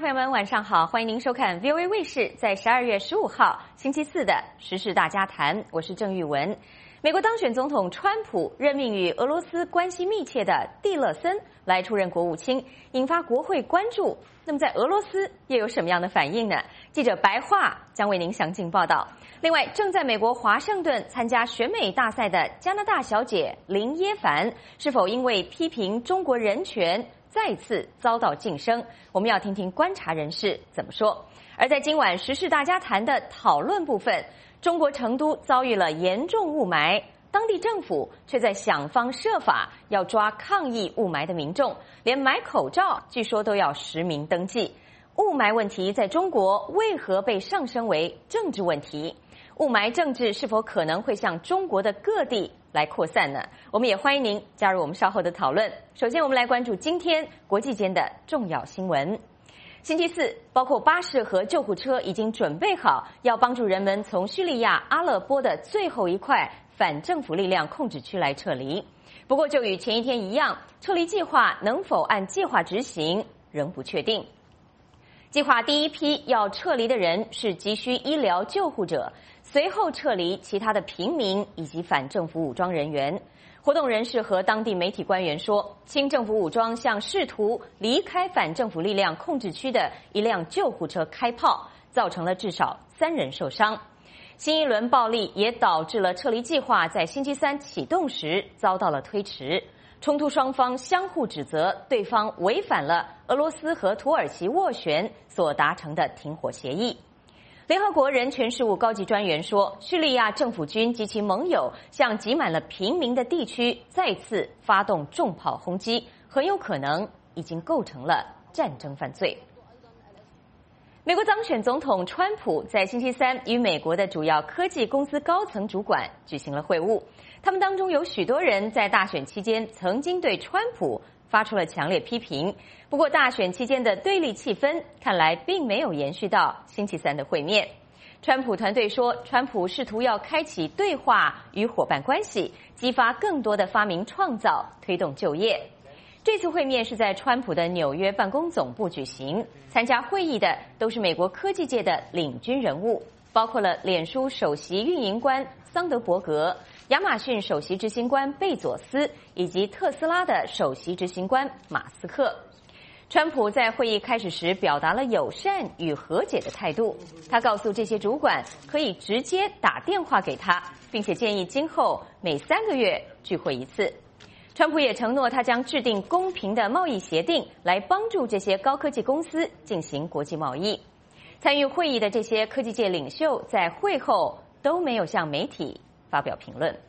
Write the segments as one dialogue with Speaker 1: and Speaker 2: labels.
Speaker 1: 朋友们，晚上好！欢迎您收看 VOA 卫视在12月15号星期四的时事大家谈，我是郑玉文。美国当选总统川普任命与俄罗斯关系密切的蒂勒森来出任国务卿，引发国会关注。那么在俄罗斯又有什么样的反应呢？记者白桦将为您详尽报道。另外，正在美国华盛顿参加选美大赛的加拿大小姐林耶凡，是否因为批评中国人权再次遭到晋升？我们要听听观察人士怎么说。而在今晚时事大家谈的讨论部分，中国成都遭遇了严重雾霾，当地政府却在想方设法要抓抗议雾霾的民众，连买口罩据说都要实名登记。雾霾问题在中国为何被上升为政治问题？雾霾政治是否可能会向中国的各地来扩散呢？我们也欢迎您加入我们稍后的讨论。首先，我们来关注今天国际间的重要新闻。星期四，包括巴士和救护车已经准备好，要帮助人们从叙利亚阿勒颇的最后一块反政府力量控制区来撤离。不过，就与前一天一样，撤离计划能否按计划执行仍不确定。计划第一批要撤离的人是急需医疗救护者，随后撤离其他的平民以及反政府武装人员。活动人士和当地媒体官员说，亲政府武装向试图离开反政府力量控制区的一辆救护车开炮，造成了至少3人受伤。新一轮暴力也导致了撤离计划在星期三启动时遭到了推迟。冲突双方相互指责对方违反了俄罗斯和土耳其斡旋所达成的停火协议。联合国人权事务高级专员说，叙利亚政府军及其盟友向挤满了平民的地区再次发动重炮轰击，很有可能已经构成了战争犯罪。美国当选总统川普在星期三与美国的主要科技公司高层主管举行了会晤，他们当中有许多人在大选期间曾经对川普发出了强烈批评。不过，大选期间的对立气氛看来并没有延续到星期三的会面。川普团队说，川普试图要开启对话与伙伴关系，激发更多的发明创造，推动就业。这次会面是在川普的纽约办公总部举行，参加会议的都是美国科技界的领军人物，包括了脸书首席运营官桑德伯格、亚马逊首席执行官贝佐斯以及特斯拉的首席执行官马斯克。川普在会议开始时表达了友善与和解的态度，他告诉这些主管可以直接打电话给他，并且建议今后每3个月聚会一次。川普也承诺他将制定公平的贸易协定，来帮助这些高科技公司进行国际贸易。参与会议的这些科技界领袖在会后都没有向媒体发表评论。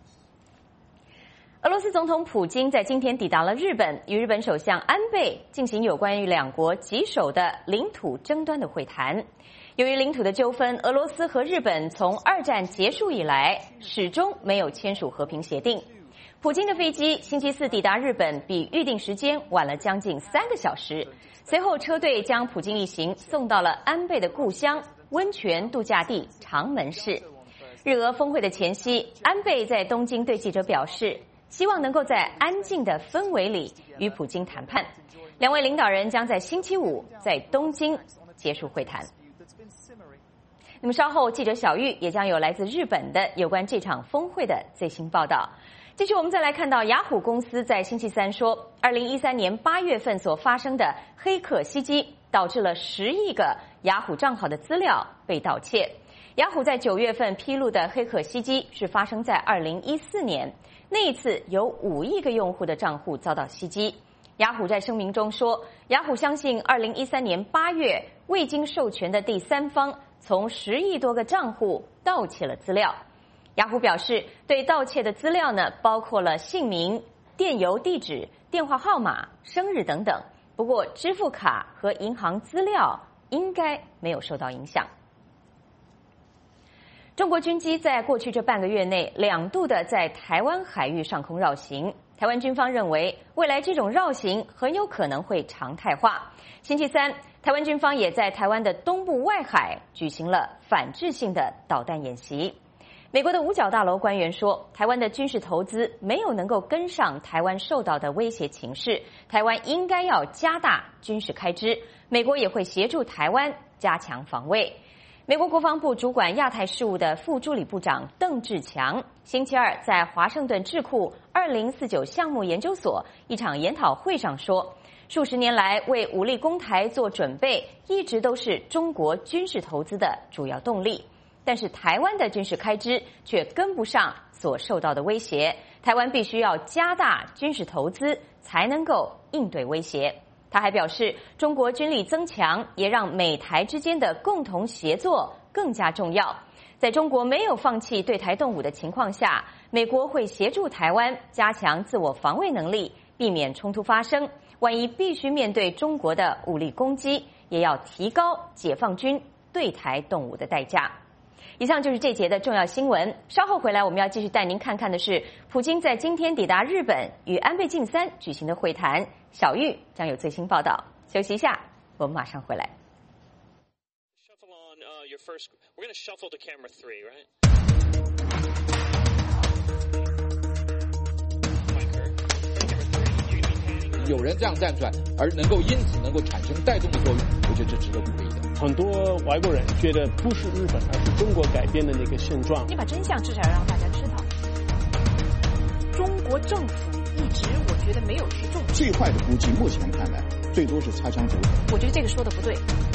Speaker 1: 俄罗斯总统普京在今天抵达了日本，与日本首相安倍进行有关于两国棘手的领土争端的会谈。由于领土的纠纷，俄罗斯和日本从2战结束以来始终没有签署和平协定。普京的飞机星期四抵达日本，比预定时间晚了将近3个小时。随后，车队将普京一行送到了安倍的故乡温泉度假地长门市。日俄峰会的前夕，安倍在东京对记者表示，希望能够在安静的氛围里与普京谈判。2位领导人将在星期五在东京结束会谈。那么稍后，记者小玉也将有来自日本的有关这场峰会的最新报道。继续，我们再来看到雅虎公司在星期三说，2013年8月份所发生的黑客袭击，导致了10亿个雅虎账号的资料被盗窃。雅虎在9月份披露的黑客袭击是发生在2014年，那一次有5亿个用户的账户遭到袭击。雅虎在声明中说，雅虎相信2013年8月未经授权的第三方从10亿多个账户盗窃了资料。雅虎表示，对盗窃的资料呢，包括了姓名、电邮地址、电话号码、生日等等。不过，支付卡和银行资料应该没有受到影响。中国军机在过去这半个月内2度的在台湾海域上空绕行，台湾军方认为未来这种绕行很有可能会常态化。星期三，台湾军方也在台湾的东部外海举行了反制性的导弹演习。 美国的五角大楼官员说，台湾的军事投资没有能够跟上台湾受到的威胁情势，台湾应该要加大军事开支，美国也会协助台湾加强防卫。美国国防部主管亚太事务的副助理部长邓志强星期二在华盛顿智库2049项目研究所一场研讨会上说，数十年来为武力攻台做准备，一直都是中国军事投资的主要动力。但是台湾的军事开支却跟不上所受到的威胁，台湾必须要加大军事投资才能够应对威胁。他还表示，中国军力增强也让美台之间的共同协作更加重要。在中国没有放弃对台动武的情况下，美国会协助台湾加强自我防卫能力，避免冲突发生。万一必须面对中国的武力攻击，也要提高解放军对台动武的代价。以上就是这节的重要新闻。稍后回来，我们要继续带您看看的是，普京在今天抵达日本与安倍晋三举行的会谈，小玉将有最新报道。休息一下，我们马上回来。
Speaker 2: 有人这样站出来，而因此能够产生带动的作用，我觉得这值得鼓励的。
Speaker 3: 很多外国人觉得不是日本，而是中国改变的那个现状。
Speaker 4: 你把真相至少让大家知道。中国政府一直我觉得没有去重视。
Speaker 5: 最坏的估计，目前看来最多是擦枪走火。
Speaker 4: 我觉得这个说的不对。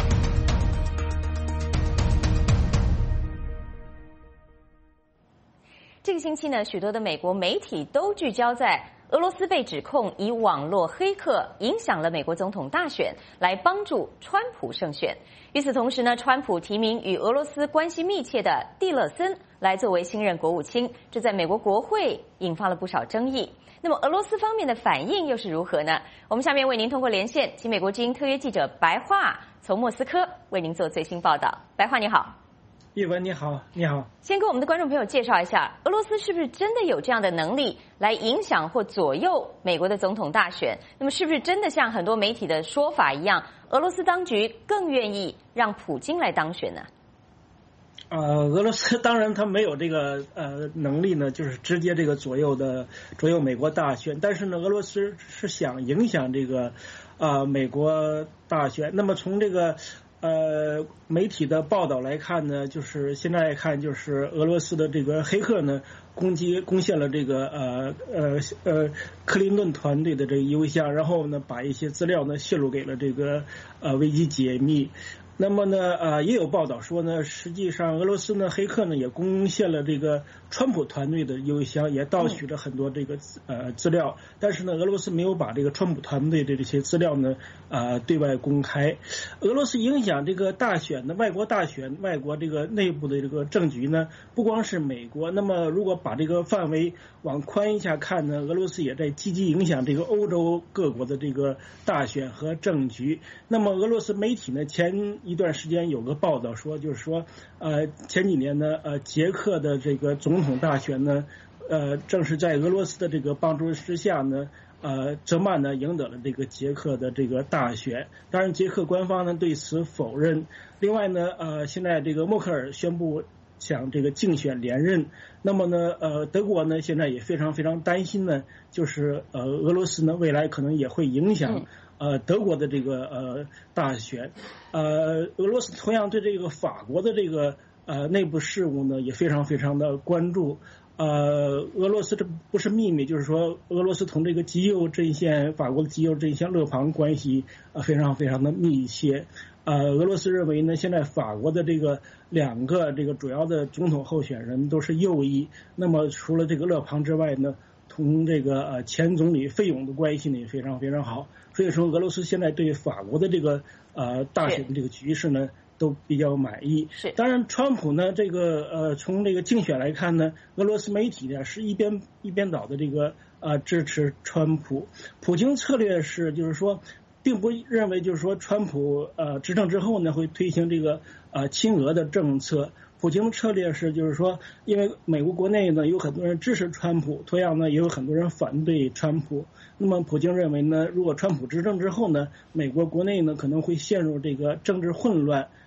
Speaker 1: 这个星期呢，许多的美国媒体都聚焦在俄罗斯被指控以网络黑客影响了美国总统大选，来帮助川普胜选。与此同时呢，川普提名与俄罗斯关系密切的蒂勒森来作为新任国务卿，这在美国国会引发了不少争议。那么俄罗斯方面的反应又是如何呢？我们下面为您通过连线，请美国之音特约记者白桦从莫斯科为您做最新报道。白桦你好。
Speaker 6: 叶文你好，你好。
Speaker 1: 先跟我们的观众朋友介绍一下，俄罗斯是不是真的有这样的能力来影响或左右美国的总统大选？那么是不是真的像很多媒体的说法一样，俄罗斯当局更愿意让普京来当选呢？
Speaker 6: 俄罗斯当然他没有这个能力呢，就是直接这个左右美国大选，但是呢，俄罗斯是想影响这个美国大选。那么从这个媒体的报道来看呢，就是现在看就是俄罗斯的这个黑客呢攻陷了这个克林顿团队的这个邮箱，然后呢把一些资料呢泄露给了这个危机解密。那么呢也有报道说呢，实际上俄罗斯呢黑客呢也攻陷了这个川普团队的邮箱，也盗取了很多这个资料，但是呢俄罗斯没有把这个川普团队的这些资料呢对外公开。俄罗斯影响这个大选的外国这个内部的这个政局呢，不光是美国，那么如果把这个范围往宽一下看呢，俄罗斯也在积极影响这个欧洲各国的这个大选和政局。那么俄罗斯媒体呢前一段时间有个报道说，就是说前几年呢捷克的这个总统大选呢正是在俄罗斯的这个帮助之下呢泽曼呢赢得了这个捷克的这个大选。当然捷克官方呢对此否认。另外呢现在这个默克尔宣布想这个竞选连任。那么呢德国呢现在也非常非常担心呢，就是俄罗斯呢未来可能也会影响德国的这个大选。俄罗斯同样对这个法国的这个内部事务呢也非常非常的关注。俄罗斯这不是秘密，就是说俄罗斯同这个极右阵线法国的极右阵线勒庞关系非常非常的密切。俄罗斯认为呢，现在法国的这个两个这个主要的总统候选人都是右翼，那么除了这个勒庞之外呢，同这个前总理费勇的关系呢也非常非常好。所以说俄罗斯现在对法国的这个大选的这个局势呢都比较满意。
Speaker 1: 是，
Speaker 6: 当然川普呢这个从这个竞选来看呢，俄罗斯媒体呢是一边倒的这个支持川普。普京策略是就是说并不认为就是说川普执政之后呢会推行这个亲俄的政策。普京的策略是就是说，因为美国国内呢有很多人支持川普，同样呢也有很多人反对川普。那么普京认为呢，如果川普执政之后呢，美国国内呢可能会陷入这个政治混乱。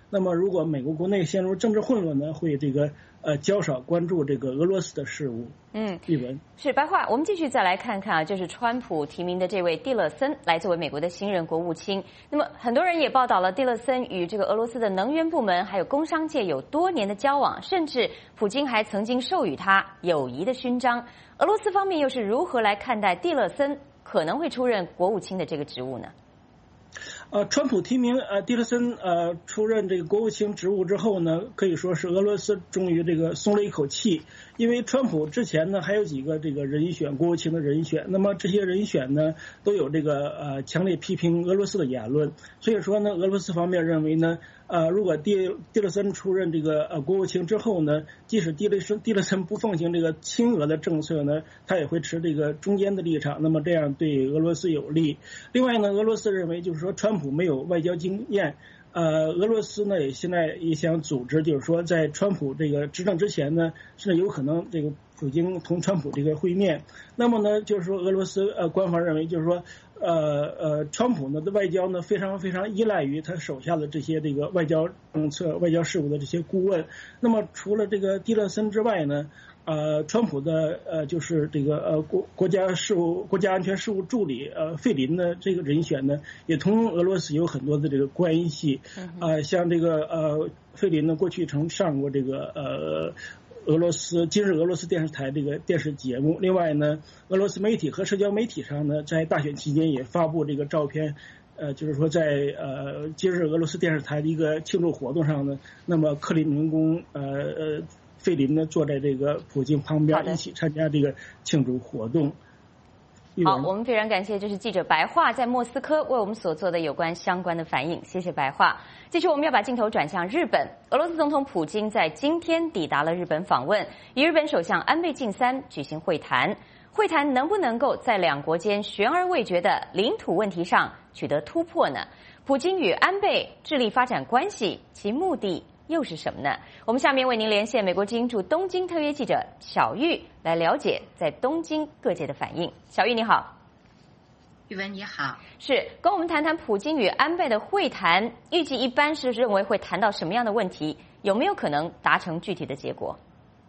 Speaker 6: 那么如果美国国内陷入政治混乱呢，会这个较少关注这个俄罗斯的事务。译文
Speaker 1: 是白话。我们继续再来看看啊，就是川普提名的这位蒂勒森来作为美国的新任国务卿。那么很多人也报道了蒂勒森与这个俄罗斯的能源部门还有工商界有多年的交往，甚至普京还曾经授予他友谊的勋章。俄罗斯方面又是如何来看待蒂勒森可能会出任国务卿的这个职务呢？
Speaker 6: 川普提名蒂勒森出任这个国务卿职务之后呢，可以说是俄罗斯终于这个松了一口气，因为川普之前呢还有几个这个人选国务卿的人选，那么这些人选呢都有这个强烈批评俄罗斯的言论，所以说呢俄罗斯方面认为呢如果蒂勒森出任这个国务卿之后呢，即使蒂勒森不奉行这个亲俄的政策呢，他也会持这个中间的立场，那么这样对俄罗斯有利。另外呢，俄罗斯认为就是说川普没有外交经验，俄罗斯呢现在也想组织，就是说在川普这个执政之前呢，是有可能这个普京同川普这个会面。那么呢，就是说俄罗斯官方认为就是说川普呢的外交呢非常非常依赖于他手下的这些这个外交政策、外交事务的这些顾问。那么除了这个蒂勒森之外呢，川普的就是这个国家安全事务助理费林的这个人选呢，也同俄罗斯有很多的这个关系。像这个费林呢，过去曾上过这个今日俄罗斯电视台这个电视节目。另外呢，俄罗斯媒体和社交媒体上呢，在大选期间也发布这个照片。就是说在今日俄罗斯电视台的一个庆祝活动上呢，那么克里姆林宫费林呢坐在这个普京旁边一起参加这个庆祝活动。
Speaker 1: 好，我们非常感谢这是记者白桦在莫斯科为我们所做的有关相关的反应，谢谢白桦。继续我们要把镜头转向日本，俄罗斯总统普京在今天抵达了日本访问，与日本首相安倍晋三举行会谈。会谈能不能够在两国间悬而未决的领土问题上取得突破呢？普京与安倍致力发展关系，其目的又是什么呢？我们下面为您连线美国之音驻东京特约记者小玉，来了解在东京各界的反应。小玉你好。
Speaker 7: 玉文你好。
Speaker 1: 是，跟我们谈谈普京与安倍的会谈，预计一般是认为会谈到什么样的问题？有没有可能达成具体的结果？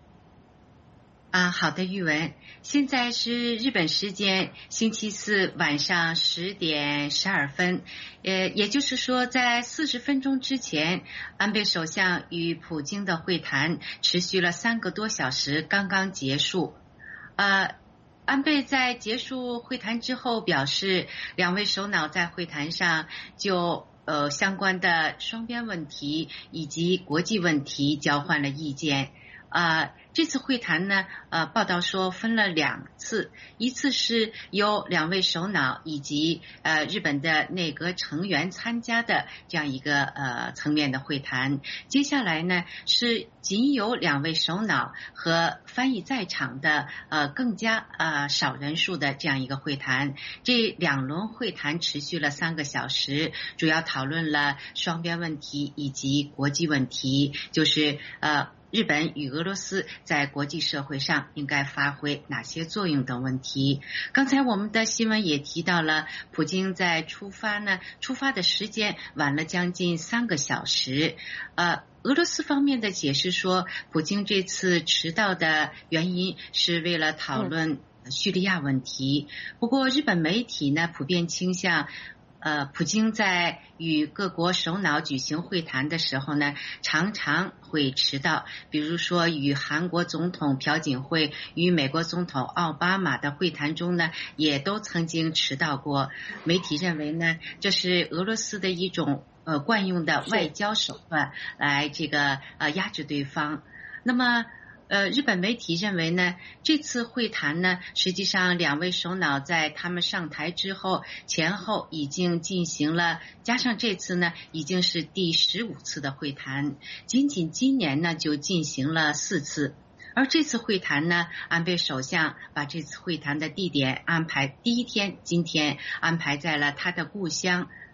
Speaker 7: 好的，玉文，现在是日本时间星期四晚上10点12分，也就是说在40分钟之前，安倍首相与普京的会谈持续了3个多小时，刚刚结束。安倍在结束会谈之后表示，两位首脑在会谈上就相关的双边问题以及国际问题交换了意见。这次会谈呢，报道说分了2次，一次是由两位首脑以及日本的内阁成员参加的这样一个层面的会谈。接下来呢是仅有两位首脑和翻译在场的更加少人数的这样一个会谈。这2轮会谈持续了3个小时，主要讨论了双边问题以及国际问题，就是日本与俄罗斯在国际社会上应该发挥哪些作用等问题。刚才我们的新闻也提到了，普京在出发的时间晚了将近3个小时。俄罗斯方面的解释说，普京这次迟到的原因是为了讨论叙利亚问题。不过日本媒体呢普遍倾向普京在与各国首脑举行会谈的时候呢，常常会迟到。比如说与韩国总统朴槿惠与美国总统奥巴马的会谈中呢，也都曾经迟到过。媒体认为呢，这是俄罗斯的一种惯用的外交手段，来这个压制对方。那么日本媒体认为呢，这次会谈呢，实际上两位首脑在他们上台之后前后已经进行了，加上这次呢已经是第15次的会谈，仅仅今年呢就进行了4次。而这次会谈呢，安倍首相把这次会谈的地点安排第一天今天安排在了他的故乡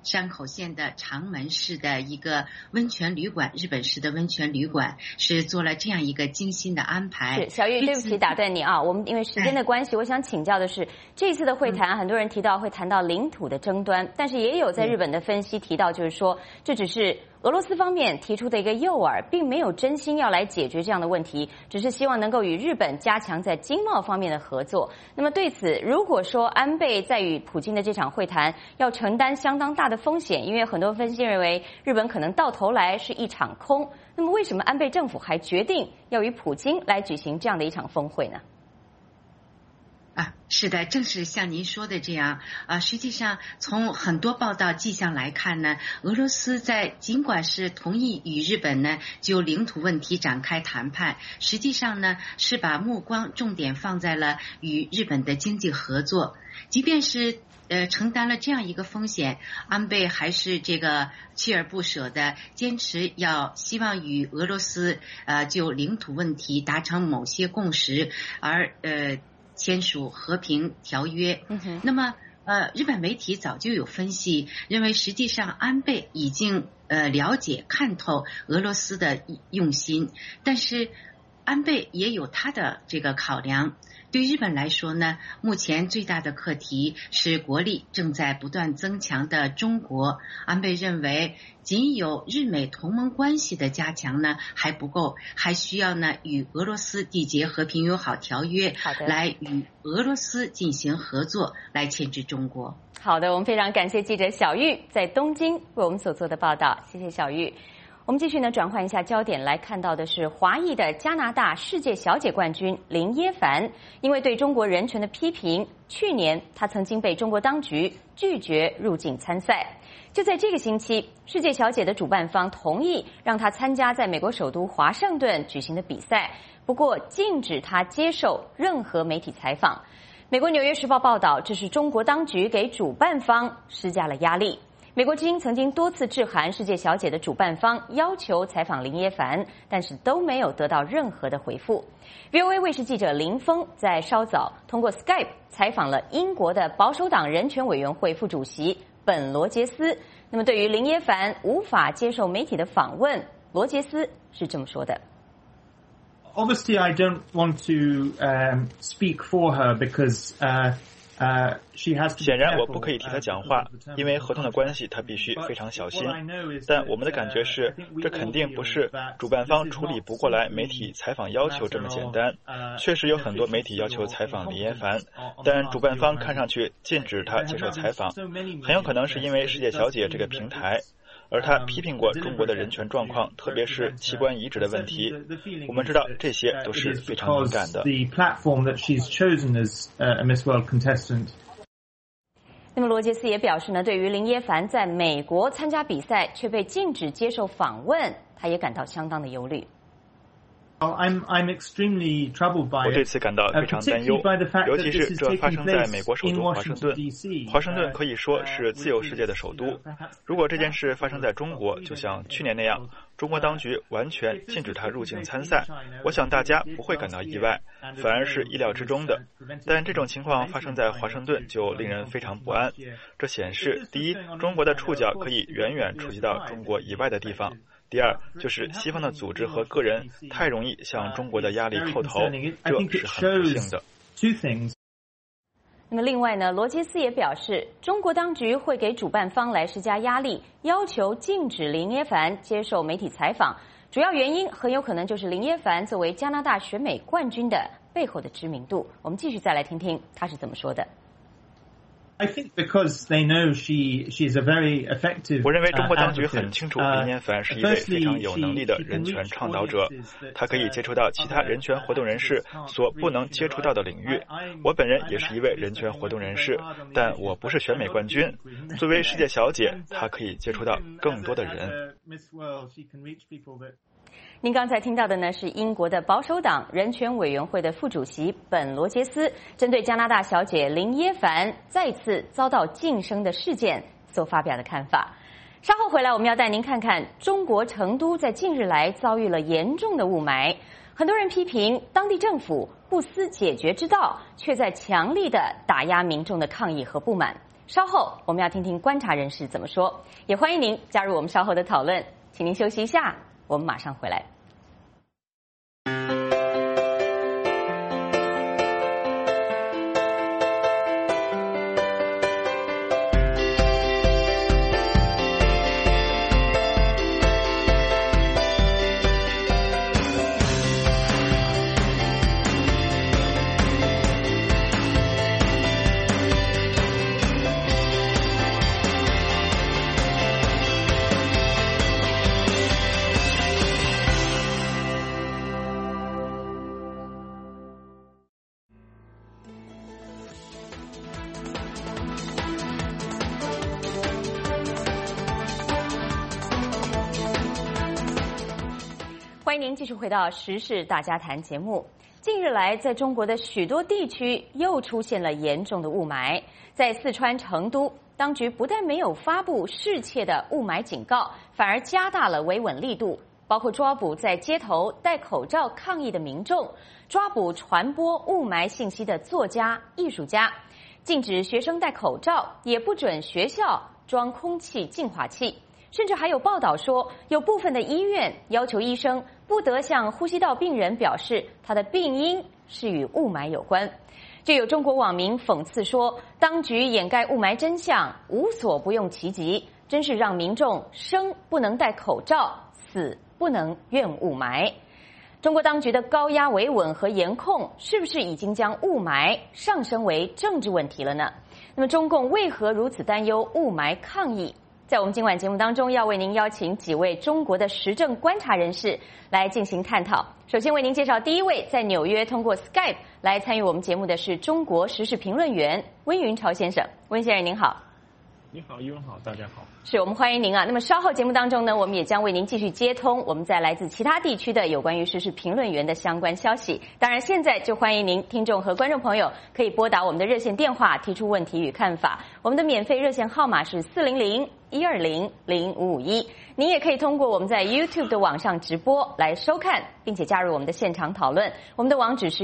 Speaker 7: 山口县的长门市的一个温泉旅馆，日本式的温泉旅馆，是做了这样一个精心的安排。
Speaker 1: 是小玉，对不起打断你啊，我们因为时间的关系，我想请教的是，这次的会谈，很多人提到会谈到领土的争端，但是也有在日本的分析提到，就是说这只是俄罗斯方面提出的一个诱饵，并没有真心要来解决这样的问题，只是希望能够与日本加强在经贸方面的合作。那么对此，如果说安倍在与普京的这场会谈要承担相当大的风险，因为很多分析认为日本可能到头来是一场空，那么为什么安倍政府还决定要与普京来举行这样的一场峰会呢？
Speaker 7: 是的，正是像您说的这样实际上从很多报道迹象来看呢，俄罗斯在尽管是同意与日本呢就领土问题展开谈判，实际上呢是把目光重点放在了与日本的经济合作。即便是承担了这样一个风险，安倍还是这个锲而不舍的坚持希望与俄罗斯就领土问题达成某些共识，而签署和平条约。那么日本媒体早就有分析，认为实际上安倍已经了解看透俄罗斯的用心，但是安倍也有他的这个考量。对日本来说呢，目前最大的课题是国力正在不断增强的中国。安倍认为，仅有日美同盟关系的加强呢还不够，还需要呢与俄罗斯缔结和平友好条约，来与俄罗斯进行合作，来牵制中国。
Speaker 1: 好的，我们非常感谢记者小玉在东京为我们所做的报道，谢谢小玉。我们继续呢转换一下焦点，来看到的是华裔的加拿大世界小姐冠军林耶凡，因为对中国人权的批评，去年她曾经被中国当局拒绝入境参赛。就在这个星期，世界小姐的主办方同意让她参加在美国首都华盛顿举行的比赛，不过禁止她接受任何媒体采访。美国《纽约时报》报道，这是中国当局给主办方施加了压力。美国之音曾经多次致函世界小姐的主办方，要求采访林耶凡，但是都没有得到任何的回复。VOA 卫视记者林峰在稍早通过 Skype 采访了英国的保守党人权委员会副主席本·罗杰斯。那么对于林耶凡无法接受媒体的访问，罗杰斯是这么说的。
Speaker 8: Obviously, I don't want to speak for her because
Speaker 9: 显然我不可以替他讲话，因为合同的关系他必须非常小心。但我们的感觉是，这肯定不是主办方处理不过来媒体采访要求这么简单。确实有很多媒体要求采访林耶凡，但主办方看上去禁止他接受采访，很有可能是因为世界小姐这个平台。而他批评过中国的人权状况，特别是器官移植的问题。我们知道这些都是非常敏感的。
Speaker 1: 那么罗杰斯也表示呢，对于林耶凡在美国参加比赛却被禁止接受访问，他也感到相当的忧虑。
Speaker 9: 我对此感到非常担忧，尤其是这发生在美国首都华盛顿。华盛顿可以说是自由世界的首都。如果这件事发生在中国，就像去年那样，中国当局完全禁止他入境参赛，我想大家不会感到意外，反而是意料之中的。但这种情况发生在华盛顿就令人非常不安。这显示，第一，中国的触角可以远远触及到中国以外的地方。第二，就是西方的组织和个人太容易向中国的压力叩头，这是很不幸的。
Speaker 1: 那么另外呢，罗杰斯也表示，中国当局会给主办方来施加压力，要求禁止林耶凡接受媒体采访。主要原因很有可能就是林耶凡作为加拿大选美冠军的背后的知名度。我们继续再来听听他是怎么说的。
Speaker 8: I think because they know she is a very effective.
Speaker 9: 我认为中国当局很清楚林耶凡是一位非常有能力的人权倡导者，他可以接触到其他人权活动人士所不能接触到的领域。我本人也是一位人权活动人士，但我不是选美冠军。作为世界小姐，她可以接触到更多的人。
Speaker 1: 您刚才听到的呢是英国的保守党人权委员会的副主席本·罗杰斯针对加拿大小姐林耶凡再次遭到晋升的事件所发表的看法。稍后回来我们要带您看看中国成都在近日来遭遇了严重的雾霾，很多人批评当地政府不思解决之道，却在强力的打压民众的抗议和不满。 稍后我们要听听观察人士怎么说，也欢迎您加入我们稍后的讨论。请您休息一下，我们马上回来。欢迎您继续回到《时事大家谈》节目。近日来，在中国的许多地区又出现了严重的雾霾。在四川成都，当局不但没有发布适切的雾霾警告，反而加大了维稳力度，包括抓捕在街头戴口罩抗议的民众，抓捕传播雾霾信息的作家、艺术家，禁止学生戴口罩，也不准学校装空气净化器。甚至还有报道说，有部分的医院要求医生不得向呼吸道病人表示他的病因是与雾霾有关。就有中国网民讽刺说，当局掩盖雾霾真相，无所不用其极，真是让民众生不能戴口罩，死不能怨雾霾。中国当局的高压维稳和严控，是不是已经将雾霾上升为政治问题了呢？那么中共为何如此担忧雾霾抗议？在我们今晚节目当中，要为您邀请几位中国的时政观察人士来进行探讨。首先为您介绍第一位，在纽约通过 Skype 来参与我们节目的是中国时事评论员温云潮先生。温先生您好。
Speaker 3: 你好，一文好，大家好。
Speaker 1: 是我们欢迎您啊。那么稍后节目当中呢，我们也将为您继续接通我们在来自其他地区的有关于时事评论员的相关消息。当然现在就欢迎您听众和观众朋友可以拨打我们的热线电话提出问题与看法。我们的免费热线号码是400-120-0551。您也可以通过我们在 YouTube 的网上直播来收看，并且加入我们的现场讨论。我们的网址是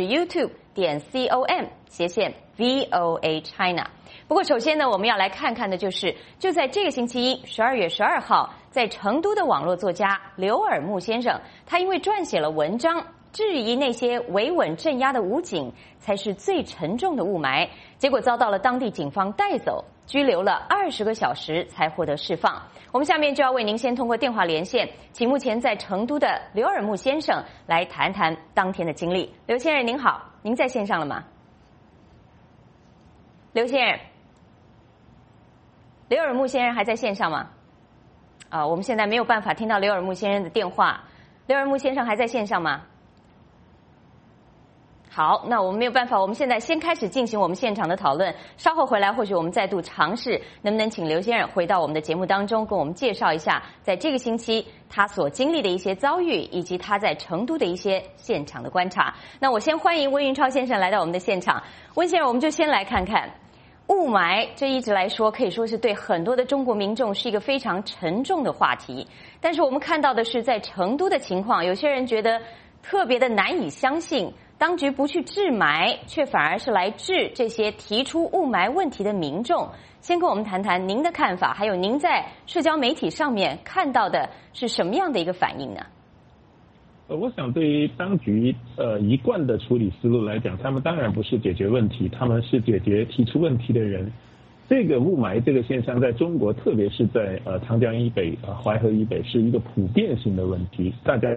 Speaker 1: youtube.com/VOA China。不过首先呢，我们要来看看的就是就在这个星期一12月12号，在成都的网络作家刘尔木先生，他因为撰写了文章质疑那些维稳镇压的武警才是最沉重的雾霾，结果遭到了当地警方带走，拘留了20个小时才获得释放。我们下面就要为您先通过电话连线，请目前在成都的刘尔木先生来谈谈当天的经历。刘先生您好，您在线上了吗？刘先生，刘尔木先生还在线上吗？我们现在没有办法听到刘尔木先生的电话。刘尔木先生还在线上吗？好，那我们没有办法，我们现在先开始进行我们现场的讨论，稍后回来或许我们再度尝试能不能请刘先生回到我们的节目当中，跟我们介绍一下在这个星期他所经历的一些遭遇，以及他在成都的一些现场的观察。那我先欢迎温云超先生来到我们的现场。温先生，我们就先来看看雾霾，这一直来说可以说是对很多的中国民众是一个非常沉重的话题。但是我们看到的是在成都的情况，有些人觉得特别的难以相信，当局不去治霾，却反而是来治这些提出雾霾问题的民众。先跟我们谈谈您的看法，还有您在社交媒体上面看到的是什么样的一个反应呢？
Speaker 10: 我想对于当局一贯的处理思路来讲，他们当然不是解决问题，他们是解决提出问题的人。这个雾霾这个现象在中国，特别是在长江以北、淮河以北，是一个普遍性的问题。大家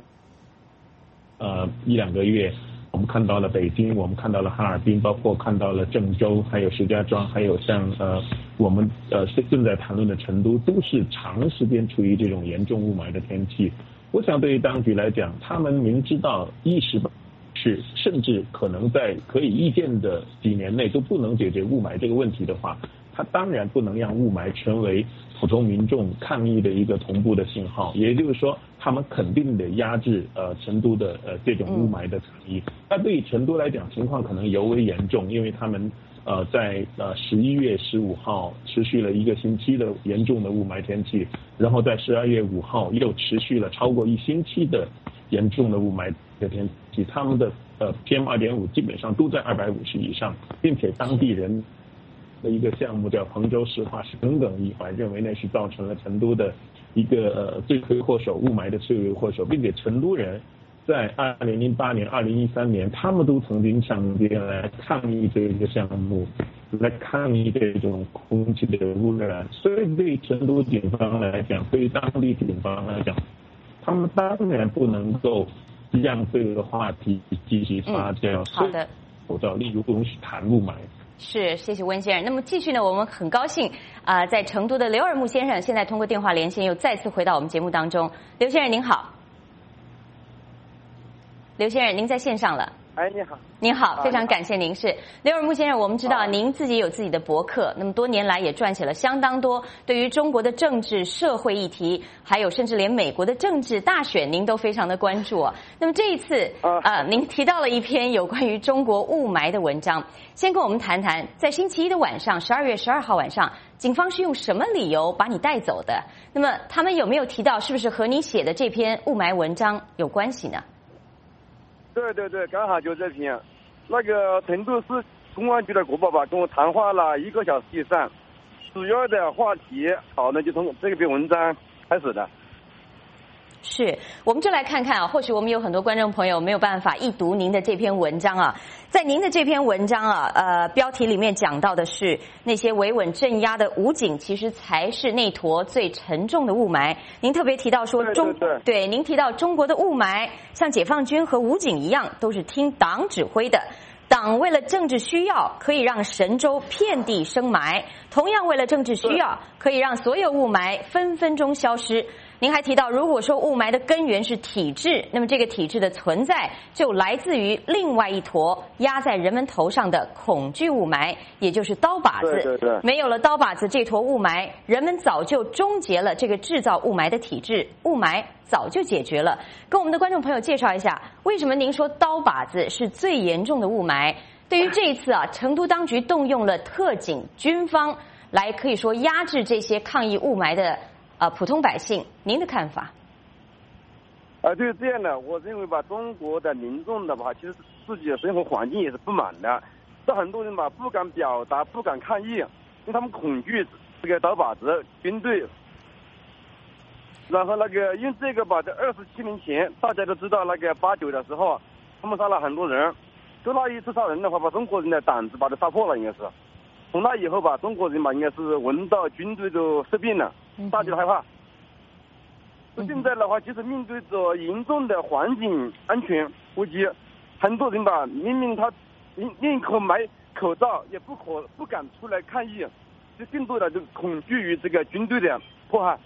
Speaker 10: 1-2个月，我们看到了北京，我们看到了哈尔滨，包括看到了郑州，还有石家庄，还有像我们正在谈论的成都，都是长时间处于这种严重雾霾的天气。我想对于当局来讲，他们明知道意识是甚至可能在可以预见的几年内都不能解决雾霾这个问题的话，他当然不能让雾霾成为普通民众抗议的一个同步的信号。也就是说，他们肯定得压制成都的这种雾霾的抗议。那对于成都来讲，情况可能尤为严重，因为他们在11月15号持续了1个星期的严重的雾霾天气，然后在12月5号又持续了超过1星期的严重的雾霾的天气，他们的PM2.5基本上都在250以上，并且当地人的一个项目叫彭州石化是耿耿于怀，认为那是造成了成都的一个罪魁祸首，雾霾的罪魁祸首，并且成都人在2008年、2013年，他们都曾经上街来抗议这个项目，来抗议这种空气的污染。所以对成都警方来讲，对于当地警方来讲，他们当然不能够让这个话题继续发酵。
Speaker 1: 好的，
Speaker 10: 口罩例如不容许谈雾霾。
Speaker 1: 是，谢谢温先生。那么继续呢，我们很高兴在成都的刘尔木先生现在通过电话连线又再次回到我们节目当中。刘先生您好。刘先生您在线上了。
Speaker 11: 哎，你好。
Speaker 1: 您好，非常感谢您。是刘尔木先生，我们知道您自己有自己的博客，那么多年来也撰写了相当多对于中国的政治社会议题，还有甚至连美国的政治大选您都非常的关注。那么这一次您提到了一篇有关于中国雾霾的文章，先跟我们谈谈，在星期一的晚上，12月12号晚上，警方是用什么理由把你带走的？那么他们有没有提到是不是和你写的这篇雾霾文章有关系呢？
Speaker 11: 对对对，刚好就这篇，那个成都市公安局的国宝吧，跟我谈话了1个小时以上，主要的话题讨论就从这篇文章开始的。
Speaker 1: 是，我们就来看看或许我们有很多观众朋友没有办法一读您的这篇文章在您的这篇文章标题里面讲到的是那些维稳镇压的武警，其实才是那坨最沉重的雾霾。您特别提到说对，您提到中国的雾霾像解放军和武警一样，都是听党指挥的。党为了政治需要，可以让神州遍地生霾；同样为了政治需要，可以让所有雾霾分分钟消失。您还提到，如果说雾霾的根源是体制，那么这个体制的存在就来自于另外一坨压在人们头上的恐惧雾霾，也就是刀把子。
Speaker 11: 对，
Speaker 1: 没有了刀把子这坨雾霾，人们早就终结了这个制造雾霾的体制，雾霾早就解决了。跟我们的观众朋友介绍一下，为什么您说刀把子是最严重的雾霾？对于这一次成都当局动用了特警、军方来可以说压制这些抗议雾霾的普通百姓，您的看法？
Speaker 11: 就是这样的，我认为吧，中国的民众的话，其实自己的生活环境也是不满的，但很多人吧不敢表达，不敢抗议，因为他们恐惧这个刀把子、军队。然后因为这个吧，在27年前，大家都知道89的时候，他们杀了很多人，就那一次杀人的话，把中国人的胆子把它杀破了，应该是。从那以后吧，中国人吧应该是闻到军队都生病了，大家都害怕。现在的话，其实面对着严重的环境安全危机，很多人吧明明他宁可买口罩，也不敢出来抗议，就更多的就恐惧于这个军队的迫害。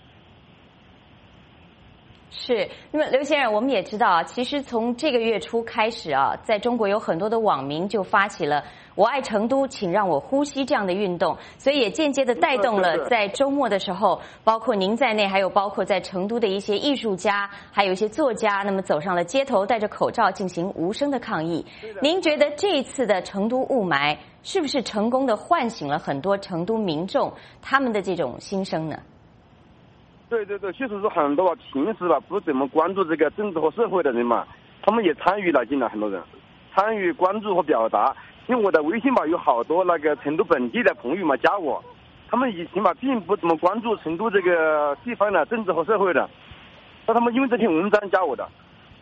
Speaker 1: 是，那么刘先生，我们也知道其实从这个月初开始在中国有很多的网民就发起了“我爱成都，请让我呼吸”这样的运动，所以也间接的带动了在周末的时候，包括您在内，还有包括在成都的一些艺术家，还有一些作家，那么走上了街头，戴着口罩进行无声的抗议。您觉得这一次的成都雾霾是不是成功的唤醒了很多成都民众他们的这种心声呢？
Speaker 11: 对，确实是很多平时不怎么关注这个政治和社会的人嘛，他们也参与了进来，很多人参与关注和表达。因为我的微信有好多成都本地的朋友加我，他们以前并不怎么关注成都这个地方的政治和社会的，那他们因为这篇文章加我的。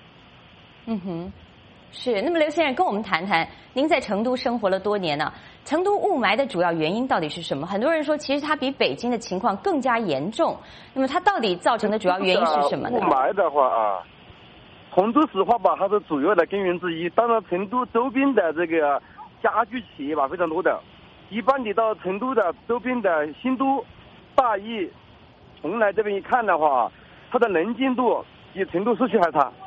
Speaker 1: 是。那么刘先生跟我们谈谈，您在成都生活了多年呢，成都雾霾的主要原因到底是什么？很多人说其实它比北京的情况更加严重，那么它到底造成的主要原因是什么呢？
Speaker 11: 雾霾的话成都石化它是主要的根源之一，当然成都周边的这个家具企业非常多的，一般你到成都的周边的新都、大邑、蓬莱这边一看的话，它的能见度比成都市区还差。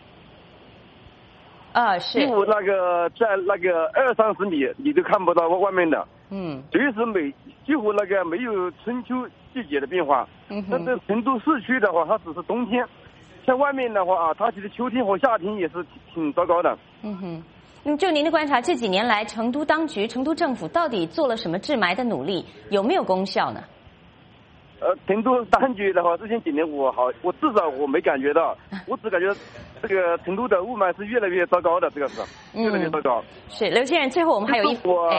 Speaker 1: 是。
Speaker 11: 几乎在20-30米你都看不到外面的。随时几乎没有春秋季节的变化。但在成都市区的话，它只是冬天，像外面的话它其实秋天和夏天也是挺糟糕的。
Speaker 1: 就您的观察，这几年来成都当局、成都政府到底做了什么治霾的努力，有没有功效呢？
Speaker 11: 成都当局的话，之前几年我至少我没感觉到，我只感觉这个成都的雾霾是越来越糟糕的，这个是越来越糟糕。
Speaker 1: 是刘先生，最后我们还有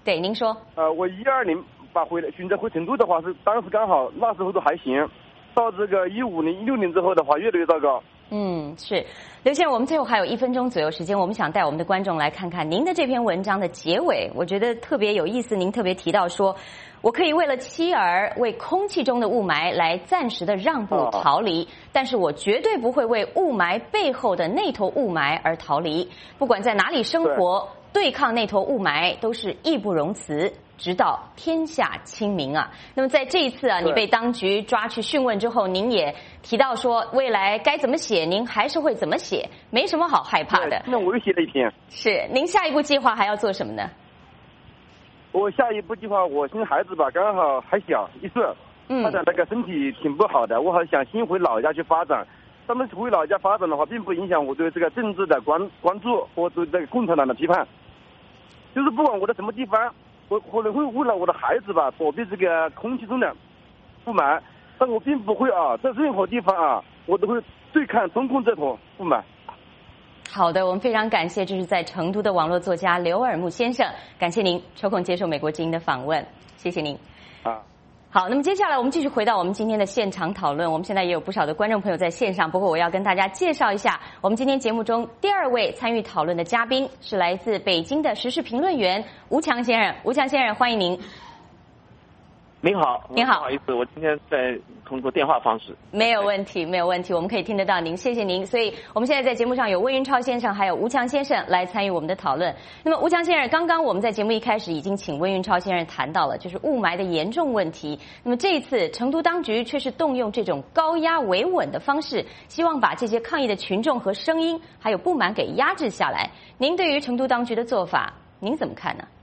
Speaker 1: 对，您说。
Speaker 11: 我12年选择回成都的话，是当时刚好那时候都还行，到这个15年、16年之后的话，越来越糟糕。
Speaker 1: 是刘先生，我们最后还有1分钟左右时间，我们想带我们的观众来看看您的这篇文章的结尾，我觉得特别有意思。您特别提到说，我可以为了妻儿、为空气中的雾霾来暂时的让步逃离，但是我绝对不会为雾霾背后的那坨雾霾而逃离。不管在哪里生活，对抗那坨雾霾都是义不容辞。直到天下清明啊！那么在这一次啊，你被当局抓去讯问之后，您也提到说，未来该怎么写，您还是会怎么写，没什么好害怕的。
Speaker 11: 那我又写了一篇。
Speaker 1: 是，您下一步计划还要做什么呢？
Speaker 11: 我下一步计划，我现在孩子吧刚好还小1岁，他的那个身体挺不好的，我还想先回老家去发展。他们回老家发展的话，并不影响我对这个政治的关注或对这个共产党的批判。就是不管我在什么地方。我可能会为了我的孩子吧，躲避这个空气中的雾霾，但我并不会在任何地方我都会对抗中共这坨雾霾。
Speaker 1: 好的，我们非常感谢，这是在成都的网络作家刘尔木先生，感谢您抽空接受美国之音的访问，谢谢您。好，那么接下来我们继续回到我们今天的现场讨论。我们现在也有不少的观众朋友在线上，不过我要跟大家介绍一下，我们今天节目中第2位参与讨论的嘉宾是来自北京的时事评论员吴强先生。吴强先生，欢迎您。
Speaker 12: 您好，
Speaker 1: 您好，
Speaker 12: 不好意思，我今天在通过电话方式。
Speaker 1: 没有问题，没有问题，我们可以听得到您，谢谢您。所以我们现在在节目上有温云超先生还有吴强先生来参与我们的讨论。那么吴强先生，刚刚我们在节目一开始已经请温云超先生谈到了就是雾霾的严重问题。那么这一次成都当局却是动用这种高压维稳的方式，希望把这些抗议的群众和声音还有不满给压制下来。您对于成都当局的做法，您怎么看呢？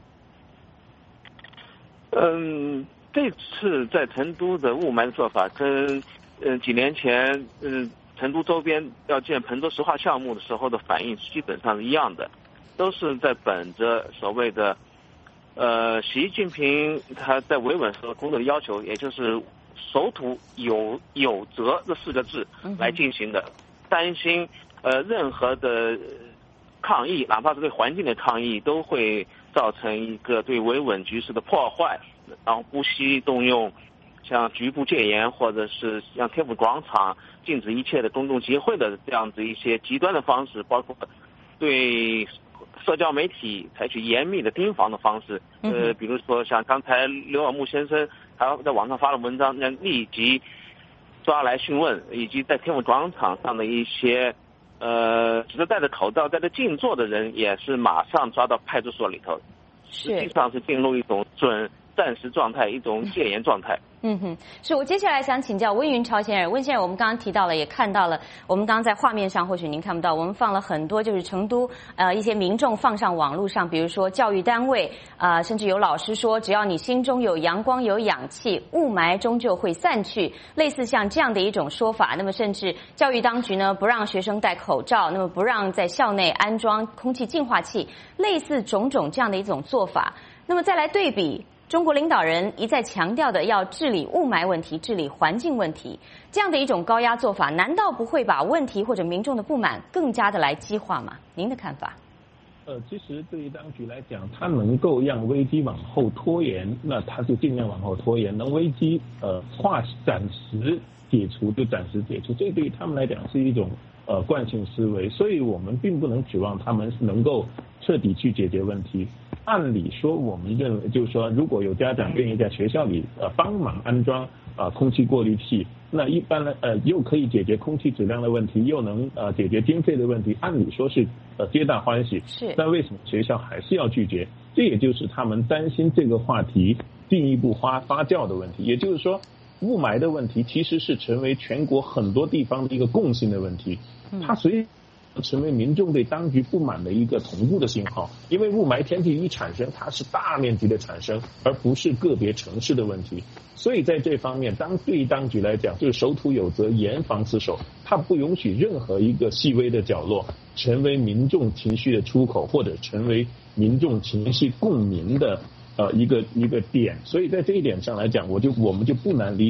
Speaker 12: 这次在成都的雾霾的做法跟几年前成都周边要建彭州石化项目的时候的反应基本上是一样的，都是在本着所谓的习近平他在维稳时候工作的要求，也就是守土有责这4个字来进行的，担心任何的抗议，哪怕是对环境的抗议，都会造成一个对维稳局势的破坏，然后不惜动用像局部戒严或者是像天府广场禁止一切的公众集会的这样子一些极端的方式，包括对社交媒体采取严密的盯防的方式。比如说像刚才刘尔木先生他在网上发了文章，立即抓来讯问，以及在天府广场上的一些只是戴着口罩在这静坐的人，也是马上抓到派出所里头，实际上是进入一种暂时状态，一种戒严状态。
Speaker 1: 是我接下来想请教温云超先生。温先生，我们刚刚提到了，也看到了，我们刚刚在画面上或许您看不到，我们放了很多就是成都一些民众放上网络上，比如说教育单位甚至有老师说，只要你心中有阳光有氧气，雾霾终究会散去，类似像这样的一种说法。那么甚至教育当局呢不让学生戴口罩，那么不让在校内安装空气净化器，类似种种这样的一种做法。那么再来对比中国领导人一再强调的要治理雾霾问题、治理环境问题，这样的一种高压做法，难道不会把问题或者民众的不满更加的来激化吗？您的看法？
Speaker 10: 其实对于当局来讲，它能够让危机往后拖延，那它就尽量往后拖延，能危机暂时解除就暂时解除，这对于他们来讲是一种惯性思维，所以我们并不能指望他们能够彻底去解决问题。按理说，我们认为就是说，如果有家长愿意在学校里帮忙安装空气过滤器，那一般呢又可以解决空气质量的问题，又能解决经费的问题，按理说是皆大欢喜。
Speaker 1: 是。
Speaker 10: 但为什么学校还是要拒绝？这也就是他们担心这个话题进一步发酵的问题。也就是说，雾霾的问题其实是成为全国很多地方的一个共性的问题，它随成为民众对当局不满的一个同步的信号。因为雾霾天气一产生，它是大面积的产生，而不是个别城市的问题。所以在这方面，对于当局来讲，就是守土有责，严防死守，它不允许任何一个细微的角落成为民众情绪的出口，或者成为民众情绪共鸣的一个点。所以在这一点上来讲，我们就不难理解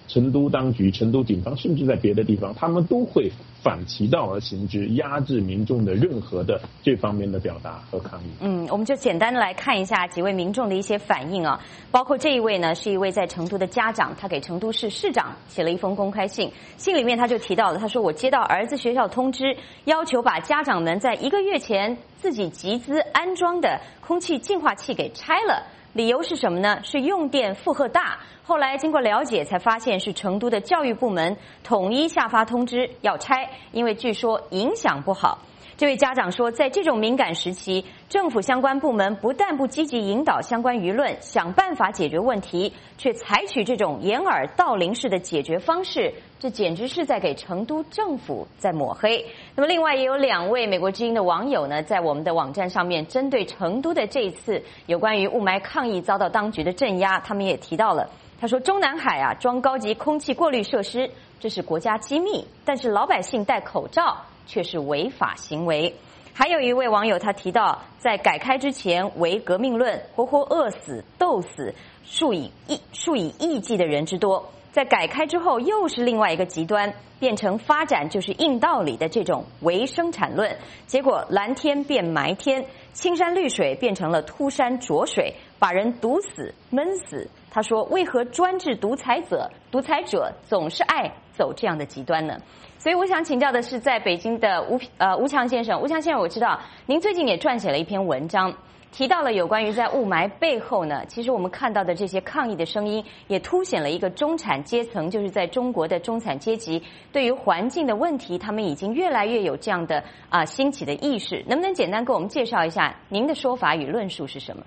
Speaker 10: 成都当局、成都警方，甚至在别的地方，他们都会反其道而行之，压制民众的任何的这方面的表达和抗议。
Speaker 1: 我们就简单的来看一下几位民众的一些反应啊，包括这一位呢，是一位在成都的家长，他给成都市市长写了一封公开信，信里面他就提到了，他说我接到儿子学校通知，要求把家长们在1个月前自己集资安装的空气净化器给拆了，理由是什么呢？是用电负荷大。后来经过了解才发现是成都的教育部门统一下发通知要拆，因为据说影响不好。这位家长说，在这种敏感时期，政府相关部门不但不积极引导相关舆论想办法解决问题，却采取这种掩耳盗铃式的解决方式，这简直是在给成都政府在抹黑。那么另外也有2位美国之音的网友呢，在我们的网站上面针对成都的这一次有关于雾霾抗议遭到当局的镇压，他们也提到了，他说中南海装高级空气过滤设施，这是国家机密，但是老百姓戴口罩却是违法行为。还有一位网友他提到，在改开之前为革命论，活活饿死、斗死数以亿计的人之多，在改开之后又是另外一个极端，变成发展就是硬道理的这种唯生产论，结果蓝天变埋天，青山绿水变成了秃山浊水，把人堵死闷死。他说，为何专制独裁者总是爱走这样的极端呢？所以我想请教的是，在北京的吴强先生，我知道您最近也撰写了一篇文章，提到了有关于在雾霾背后呢，其实我们看到的这些抗议的声音，也凸显了一个中产阶层，就是在中国的中产阶级对于环境的问题，他们已经越来越有这样的兴起的意识。能不能简单给我们介绍一下您的说法与论述是什么？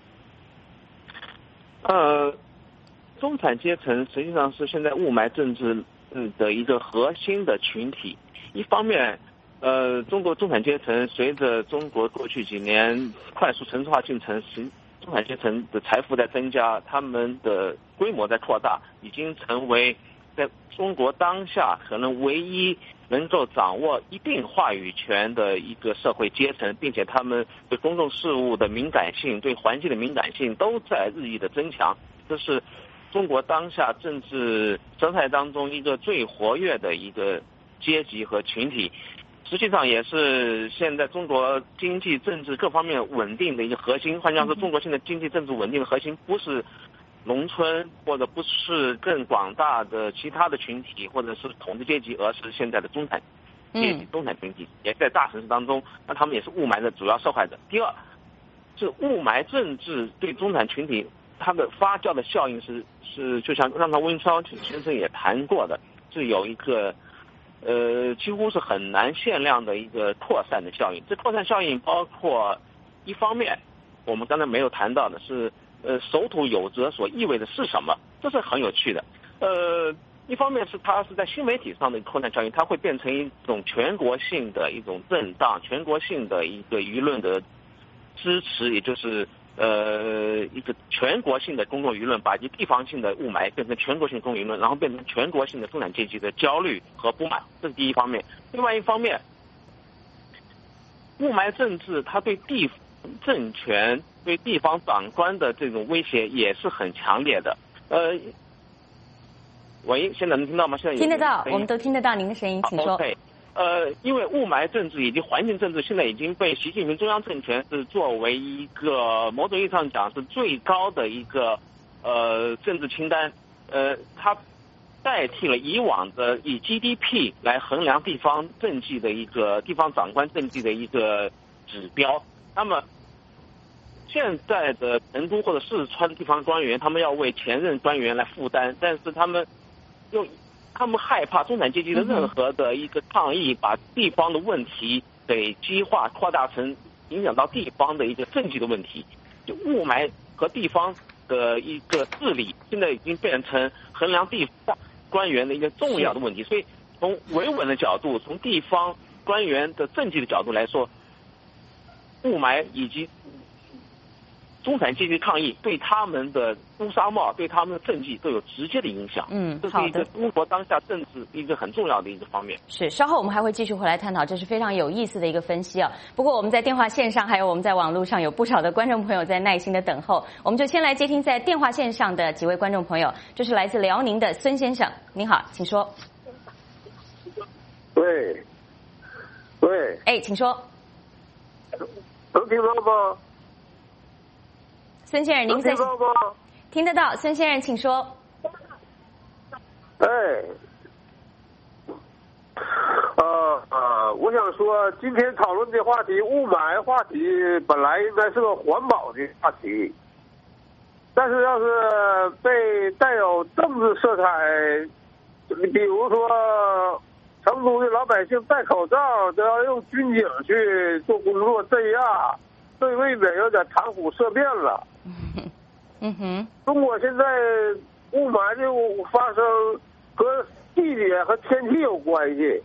Speaker 12: 中产阶层实际上是现在雾霾政治的一个核心的群体。一方面，中国中产阶层随着中国过去几年快速城市化进程，中产阶层的财富在增加，他们的规模在扩大，已经成为在中国当下可能唯一能够掌握一定话语权的一个社会阶层，并且他们对公众事务的敏感性、对环境的敏感性都在日益的增强。这是中国当下政治生态当中一个最活跃的一个阶级和群体，实际上也是现在中国经济政治各方面稳定的一个核心。换句话说，中国现在经济政治稳定的核心不是农村，或者不是更广大的其他的群体，或者是统治阶级，而是现在的中产阶级、中产群体，也在大城市当中，那他们也是雾霾的主要受害者。第二，是雾霾政治对中产群体它的发酵的效应是就像刚才温超先生也谈过的，是有一个几乎是很难限量的一个扩散的效应。这扩散效应包括一方面我们刚才没有谈到的是守土有责所意味的是什么，这是很有趣的。一方面是它是在新媒体上的扩散效应，它会变成一种全国性的一种震荡，全国性的一个舆论的支持，也就是一个全国性的公共舆论把一地方性的雾霾变成全国性的公共舆论，然后变成全国性的中产阶级的焦虑和不满，这是第一方面。另外一方面，雾霾政治它对地方政权、对地方长官的这种威胁也是很强烈的。喂，现在能听到吗？现在
Speaker 1: 听得到，我们都听得到您的声音，请说。
Speaker 12: OK。因为雾霾政治以及环境政治现在已经被习近平中央政权是作为一个某种意义上讲是最高的一个政治清单，它代替了以往的以 GDP 来衡量地方政绩的一个地方长官政绩的一个指标。那么现在的成都或者四川地方官员，他们要为前任官员来负担，但是他们害怕中产阶级的任何的一个抗议把地方的问题给激化扩大成影响到地方的一个政绩的问题。就雾霾和地方的一个治理现在已经变成衡量地方官员的一个重要的问题。所以从维稳的角度，从地方官员的政绩的角度来说，雾霾以及中产阶级抗议对他们的乌纱帽、对他们的政绩都有直接的影响。这是一个中国当下政治一个很重要的一个方面。
Speaker 1: 是，稍后我们还会继续回来探讨，这是非常有意思的一个分析啊。不过我们在电话线上还有我们在网络上有不少的观众朋友在耐心的等候，我们就先来接听在电话线上的几位观众朋友。这是来自辽宁的孙先生，您好，请说。
Speaker 13: 喂，
Speaker 1: 请说。
Speaker 13: 能听到吗？
Speaker 1: 孙先生，您在
Speaker 13: 能听到吗？
Speaker 1: 听得到，孙先生，请说。
Speaker 13: 我想说，今天讨论的话题，雾霾话题本来应该是个环保的话题，但是要是被带有政治色彩，比如说成都的老百姓戴口罩都要用军警去做工作镇压，这未免有点谈虎色变了。中国现在雾霾的发生和季节和天气有关系，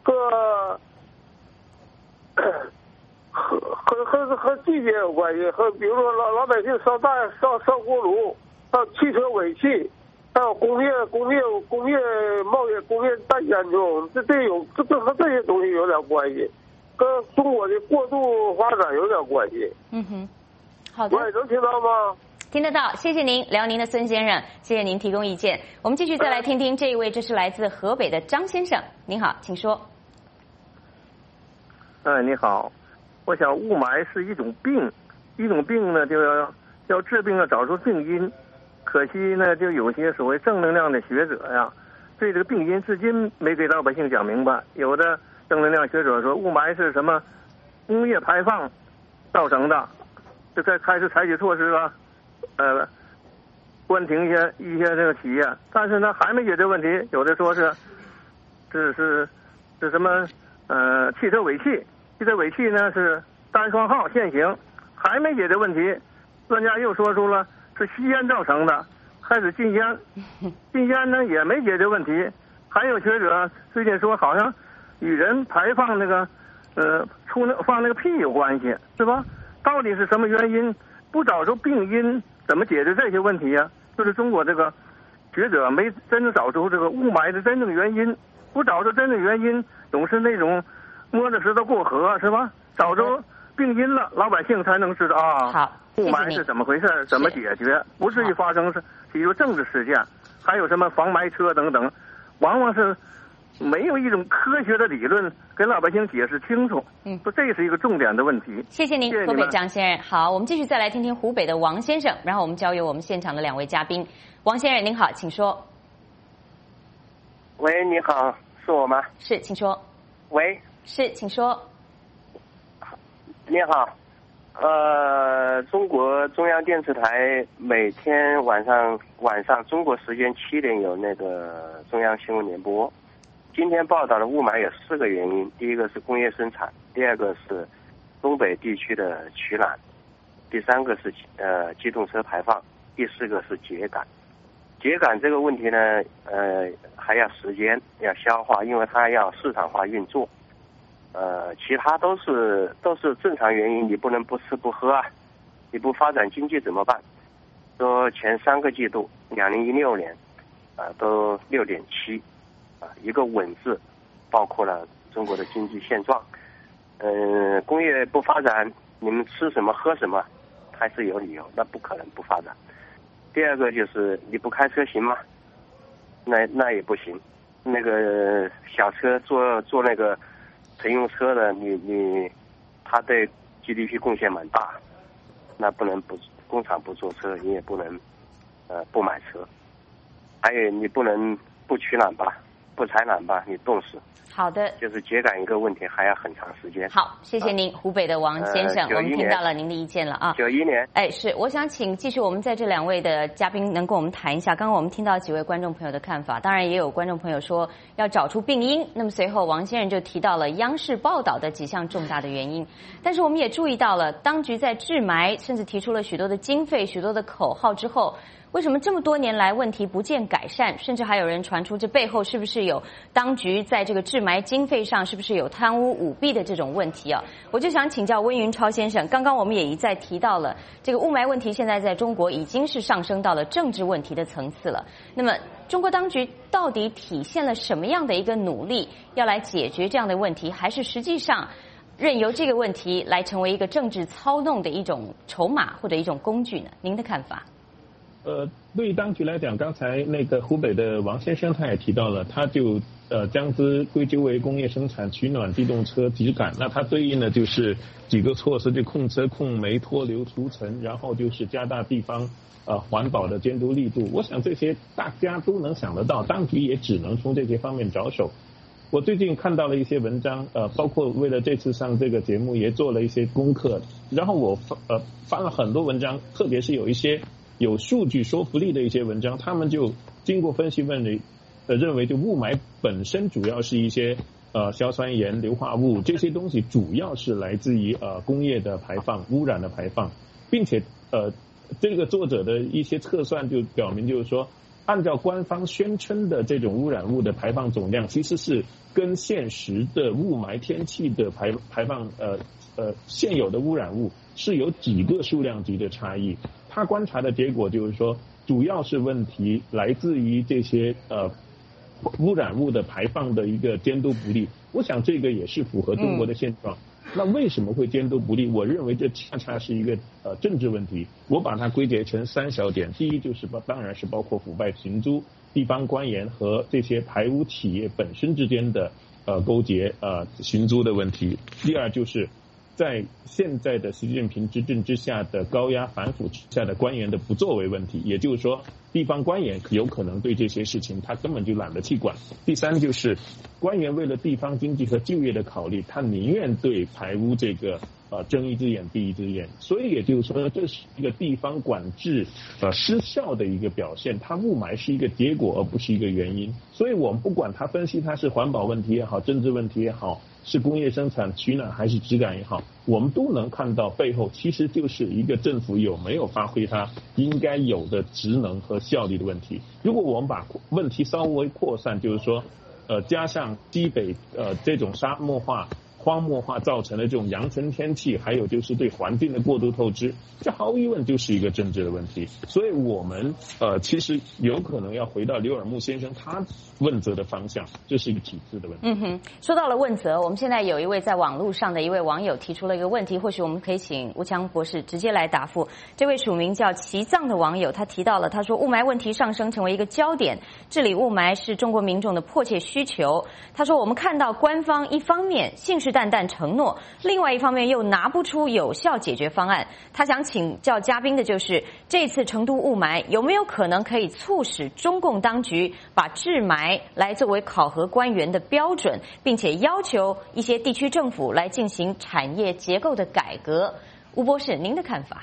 Speaker 13: 和季节有关系，和比如说老百姓烧锅炉，还有汽车尾气，还有工业贸易、工业弹烟囱，这和这些东西有点关系，跟中国的过度发展有点关系。
Speaker 1: 好的。
Speaker 13: 喂，能听到吗？
Speaker 1: 听得到，谢谢您，辽宁的孙先生，谢谢您提供意见。我们继续再来听听这一位，这是来自河北的张先生，您好，请说。
Speaker 14: 你好，我想雾霾是一种病，呢就要治病要找出病因，可惜呢就有些所谓正能量的学者呀，对这个病因至今没给老百姓讲明白。有的正能量学者说雾霾是什么工业排放造成的，就开始采取措施了。关停一些这个企业，但是呢还没解决问题。有的说是什么汽车尾气呢是单双号限行，还没解决问题。专家又说出了是吸烟造成的，开始禁烟呢也没解决问题。还有学者最近说好像与人排放那个放那个屁有关系，是吧？到底是什么原因？不找出病因，怎么解决这些问题呀？就是中国这个学者没真正找出这个雾霾的真正原因，不找出真正原因，总是那种摸着石头过河，是吧？找出病因了，老百姓才能知道雾霾是怎么回事，怎么解决，不至于发生比如政治事件，还有什么防霾车等等，往往是没有一种科学的理论给老百姓解释清楚。说这是一个重点的问题。
Speaker 1: 谢谢您，河北张先生。好，我们继续再来听听湖北的王先生，然后我们交由我们现场的两位嘉宾。王先生您好，请说。
Speaker 15: 喂，你好，是我吗？
Speaker 1: 是，请说。
Speaker 15: 喂，
Speaker 1: 是，请说。
Speaker 15: 你好，中国中央电视台每天晚上中国时间7点有那个中央新闻联播。今天报道的雾霾有4个原因，第一个是工业生产，第二个是东北地区的取暖，第3个是机动车排放，第4个是秸秆。秸秆这个问题呢，还要时间，要消化，因为它要市场化运作。其他都是正常原因，你不能不吃不喝啊，你不发展经济怎么办？说前3个季度，2016年，都6.7。一个稳字，包括了中国的经济现状。工业不发展，你们吃什么喝什么，还是有理由，那不可能不发展。第二个就是你不开车行吗？那也不行。那个小车做那个乘用车的，他对 GDP 贡献蛮大，那不能不工厂不做车，你也不能不买车。还有你不能不取暖吧？不采暖吧，你冻死。
Speaker 1: 好的，
Speaker 15: 就是秸秆一个问题，还要很长时间。
Speaker 1: 好，谢谢您，湖北的王先生，我们听到了您的意见了啊。
Speaker 15: 91年，
Speaker 1: 是，我想请继续我们在这2位的嘉宾能跟我们谈一下。刚刚我们听到几位观众朋友的看法，当然也有观众朋友说要找出病因。那么随后王先生就提到了央视报道的几项重大的原因，但是我们也注意到了，当局在治霾，甚至提出了许多的经费、许多的口号之后， 为什么这么多年来问题不见改善？甚至还有人传出这背后是不是有当局在这个治霾经费上是不是有贪污舞弊的这种问题啊？我就想请教温云超先生，刚刚我们也一再提到了这个雾霾问题，现在在中国已经是上升到了政治问题的层次了。那么中国当局到底体现了什么样的一个努力，要来解决这样的问题，还是实际上任由这个问题来成为一个政治操弄的一种筹码或者一种工具呢？您的看法？
Speaker 10: 对于当局来讲，刚才那个湖北的王先生他也提到了，他就将之归咎为工业生产取暖、电动车质感。那它对应的就是几个措施，就控车、控煤、脱硫、除尘，然后就是加大地方环保的监督力度。我想这些大家都能想得到，当局也只能从这些方面着手。我最近看到了一些文章，包括为了这次上这个节目也做了一些功课，然后我翻了很多文章，特别是有一些有数据说服力的一些文章，他们就经过分析认为就雾霾本身主要是一些硝酸盐、硫化物这些东西，主要是来自于工业的排放、污染的排放，并且这个作者的一些测算就表明，就是说按照官方宣称的这种污染物的排放总量，其实是跟现实的雾霾天气的排放现有的污染物是有几个数量级的差异。他观察的结果就是说，主要是问题来自于这些污染物的排放的一个监督不力。我想这个也是符合中国的现状。那为什么会监督不力？我认为这恰恰是一个政治问题。我把它归结成3小点。第一就是当然是包括腐败寻租、地方官员和这些排污企业本身之间的勾结寻租的问题。第二就是在现在的习近平执政之下的高压反腐之下的官员的不作为问题，也就是说地方官员有可能对这些事情他根本就懒得去管。第三就是官员为了地方经济和就业的考虑，他宁愿对排污这个睁一只眼闭一只眼。所以也就是说这是一个地方管制失效的一个表现，它雾霾是一个结果而不是一个原因。所以我们不管它分析它是环保问题也好，政治问题也好，是工业生产取暖还是质感也好，我们都能看到背后其实就是一个政府有没有发挥它应该有的职能和效率的问题。如果我们把问题稍微扩散，就是说加上西北这种沙漠化、荒漠化造成的这种阳春天气，还有就是对环境的过度透支，这毫无疑问就是一个政治的问题。所以我们其实有可能要回到刘尔木先生他问责的方向，这是一个体制的问题。
Speaker 1: 说到了问责，我们现在有一位在网络上的一位网友提出了一个问题，或许我们可以请吴强博士直接来答复。这位署名叫齐藏的网友，他提到了，他说雾霾问题上升成为一个焦点，治理雾霾是中国民众的迫切需求。他说我们看到官方一方面信誓旦旦承诺，另外一方面又拿不出有效解决方案。他想请教嘉宾的就是，这次成都雾霾有没有可能可以促使中共当局把治霾来作为考核官员的标准，并且要求一些地区政府来进行产业结构的改革？吴博士，您的看法？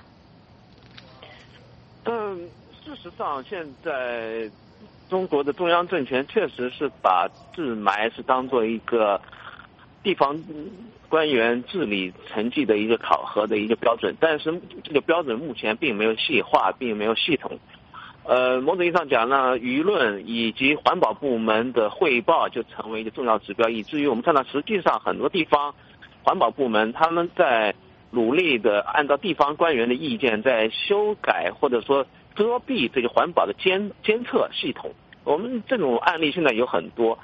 Speaker 12: 事实上，现在中国的中央政权确实是把治霾是当做一个地方官员治理成绩的一个考核的一个标准，但是这个标准目前并没有细化，并没有系统。某种意义上讲呢，舆论以及环保部门的汇报就成为一个重要指标，以至于我们看到实际上很多地方环保部门他们在努力的按照地方官员的意见在修改或者说遮蔽这个环保的监测系统。我们这种案例现在有很多。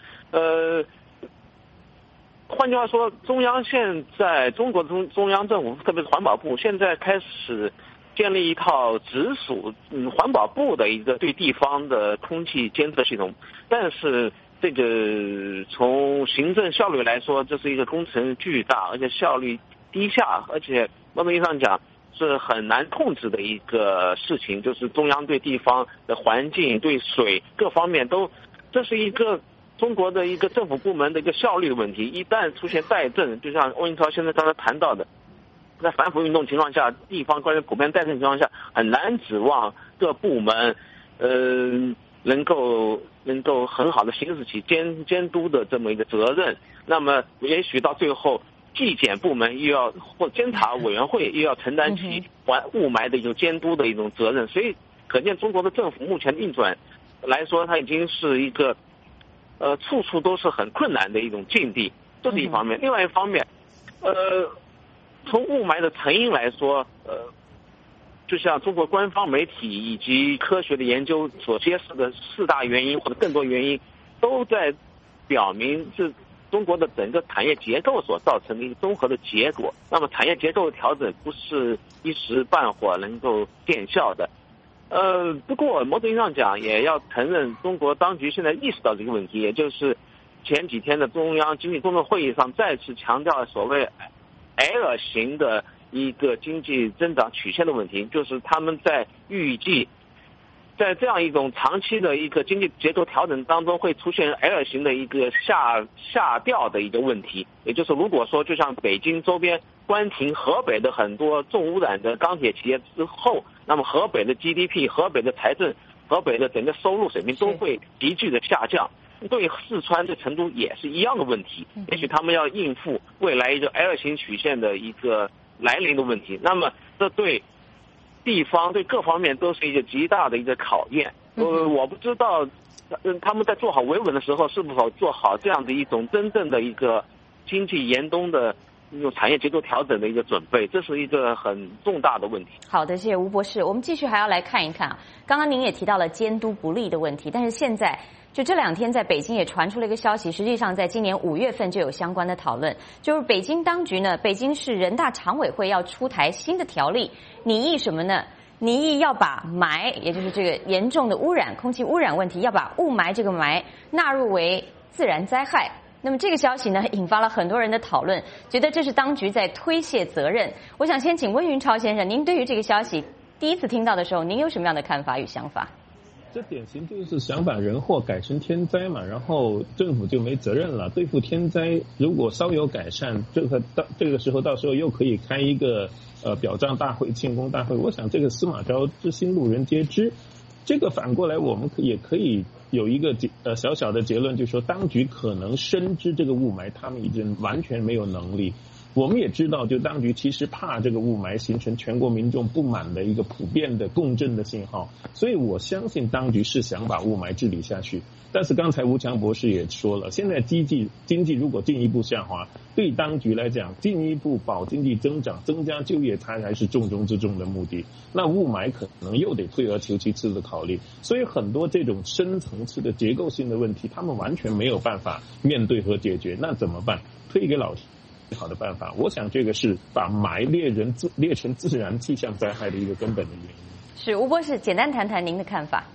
Speaker 12: 换句话说，中国的中央政府，特别是环保部，现在开始建立一套直属环保部的一个对地方的空气监测系统。但是这个从行政效率来说，这是一个工程巨大，而且效率低下，而且某种意义上讲是很难控制的一个事情。就是中央对地方的环境、对水各方面都，这是一个中国的一个政府部门的一个效率的问题。一旦出现怠政，就像欧英超先生刚才谈到的，在反腐运动情况下，地方官员普遍怠政情况下，很难指望各部门能够很好的行使起监督的这么一个责任。那么也许到最后，纪检部门又要或监察委员会又要承担起雾霾的一种监督的一种责任。所以可见中国的政府目前运转来说，它已经是一个处处都是很困难的一种境地，这是一方面。另外一方面，从雾霾的成因来说，就像中国官方媒体以及科学的研究所揭示的4大原因或者更多原因，都在表明是中国的整个产业结构所造成的一个综合的结果。那么产业结构调整不是一时半会能够见效的。不过某种意义上讲，也要承认中国当局现在意识到这个问题，也就是前几天的中央经济工作会议上再次强调所谓 L 型的一个经济增长曲线的问题，就是他们在预计在这样一种长期的一个经济结构调整当中会出现 L 型的一个下调的一个问题。也就是如果说就像北京周边关停河北的很多重污染的钢铁企业之后，那么河北的 GDP、河北的财政、河北的整个收入水平都会急剧的下降。对四川、对成都也是一样的问题，也许他们要应付未来一个 L 型曲线的一个来临的问题，那么这对地方对各方面都是一个极大的一个考验。我不知道他们在做好维稳的时候是否做好这样的一种真正的一个经济严冬的一种产业结构调整的一个准备，这是一个很重大的问题。
Speaker 1: 好的，谢谢吴博士。我们继续还要来看一看，刚刚您也提到了监督不力的问题，但是现在就这2天在北京也传出了一个消息，实际上在今年5月份就有相关的讨论，就是北京当局呢，北京市人大常委会要出台新的条例，拟议什么呢？拟议要把霾，也就是这个严重的污染、空气污染问题，要把雾霾这个霾纳入为自然灾害。那么这个消息呢，引发了很多人的讨论，觉得这是当局在推卸责任。我想先请温云超先生，您对于这个消息第一次听到的时候，您有什么样的看法与想法？
Speaker 10: 这典型就是想把人祸改成天灾嘛，然后政府就没责任了。对付天灾，如果稍有改善，这个时候到时候又可以开一个表彰大会、庆功大会。我想这个司马昭之心，路人皆知。这个反过来，我们也可以有一个小小的结论，就是说当局可能深知这个雾霾，他们已经完全没有能力。我们也知道，就当局其实怕这个雾霾形成全国民众不满的一个普遍的共振的信号，所以我相信当局是想把雾霾治理下去。但是刚才吴强博士也说了，现在经济如果进一步下滑，对当局来讲，进一步保经济增长、增加就业，它才是重中之重的目的。那雾霾可能又得退而求其次的考虑，所以很多这种深层次的结构性的问题，他们完全没有办法面对和解决。那怎么办？推给老师。好的办法，我想这个是把霾列成自然气象灾害的一个根本的原因。
Speaker 1: 是吴博士，简单谈谈您的看法。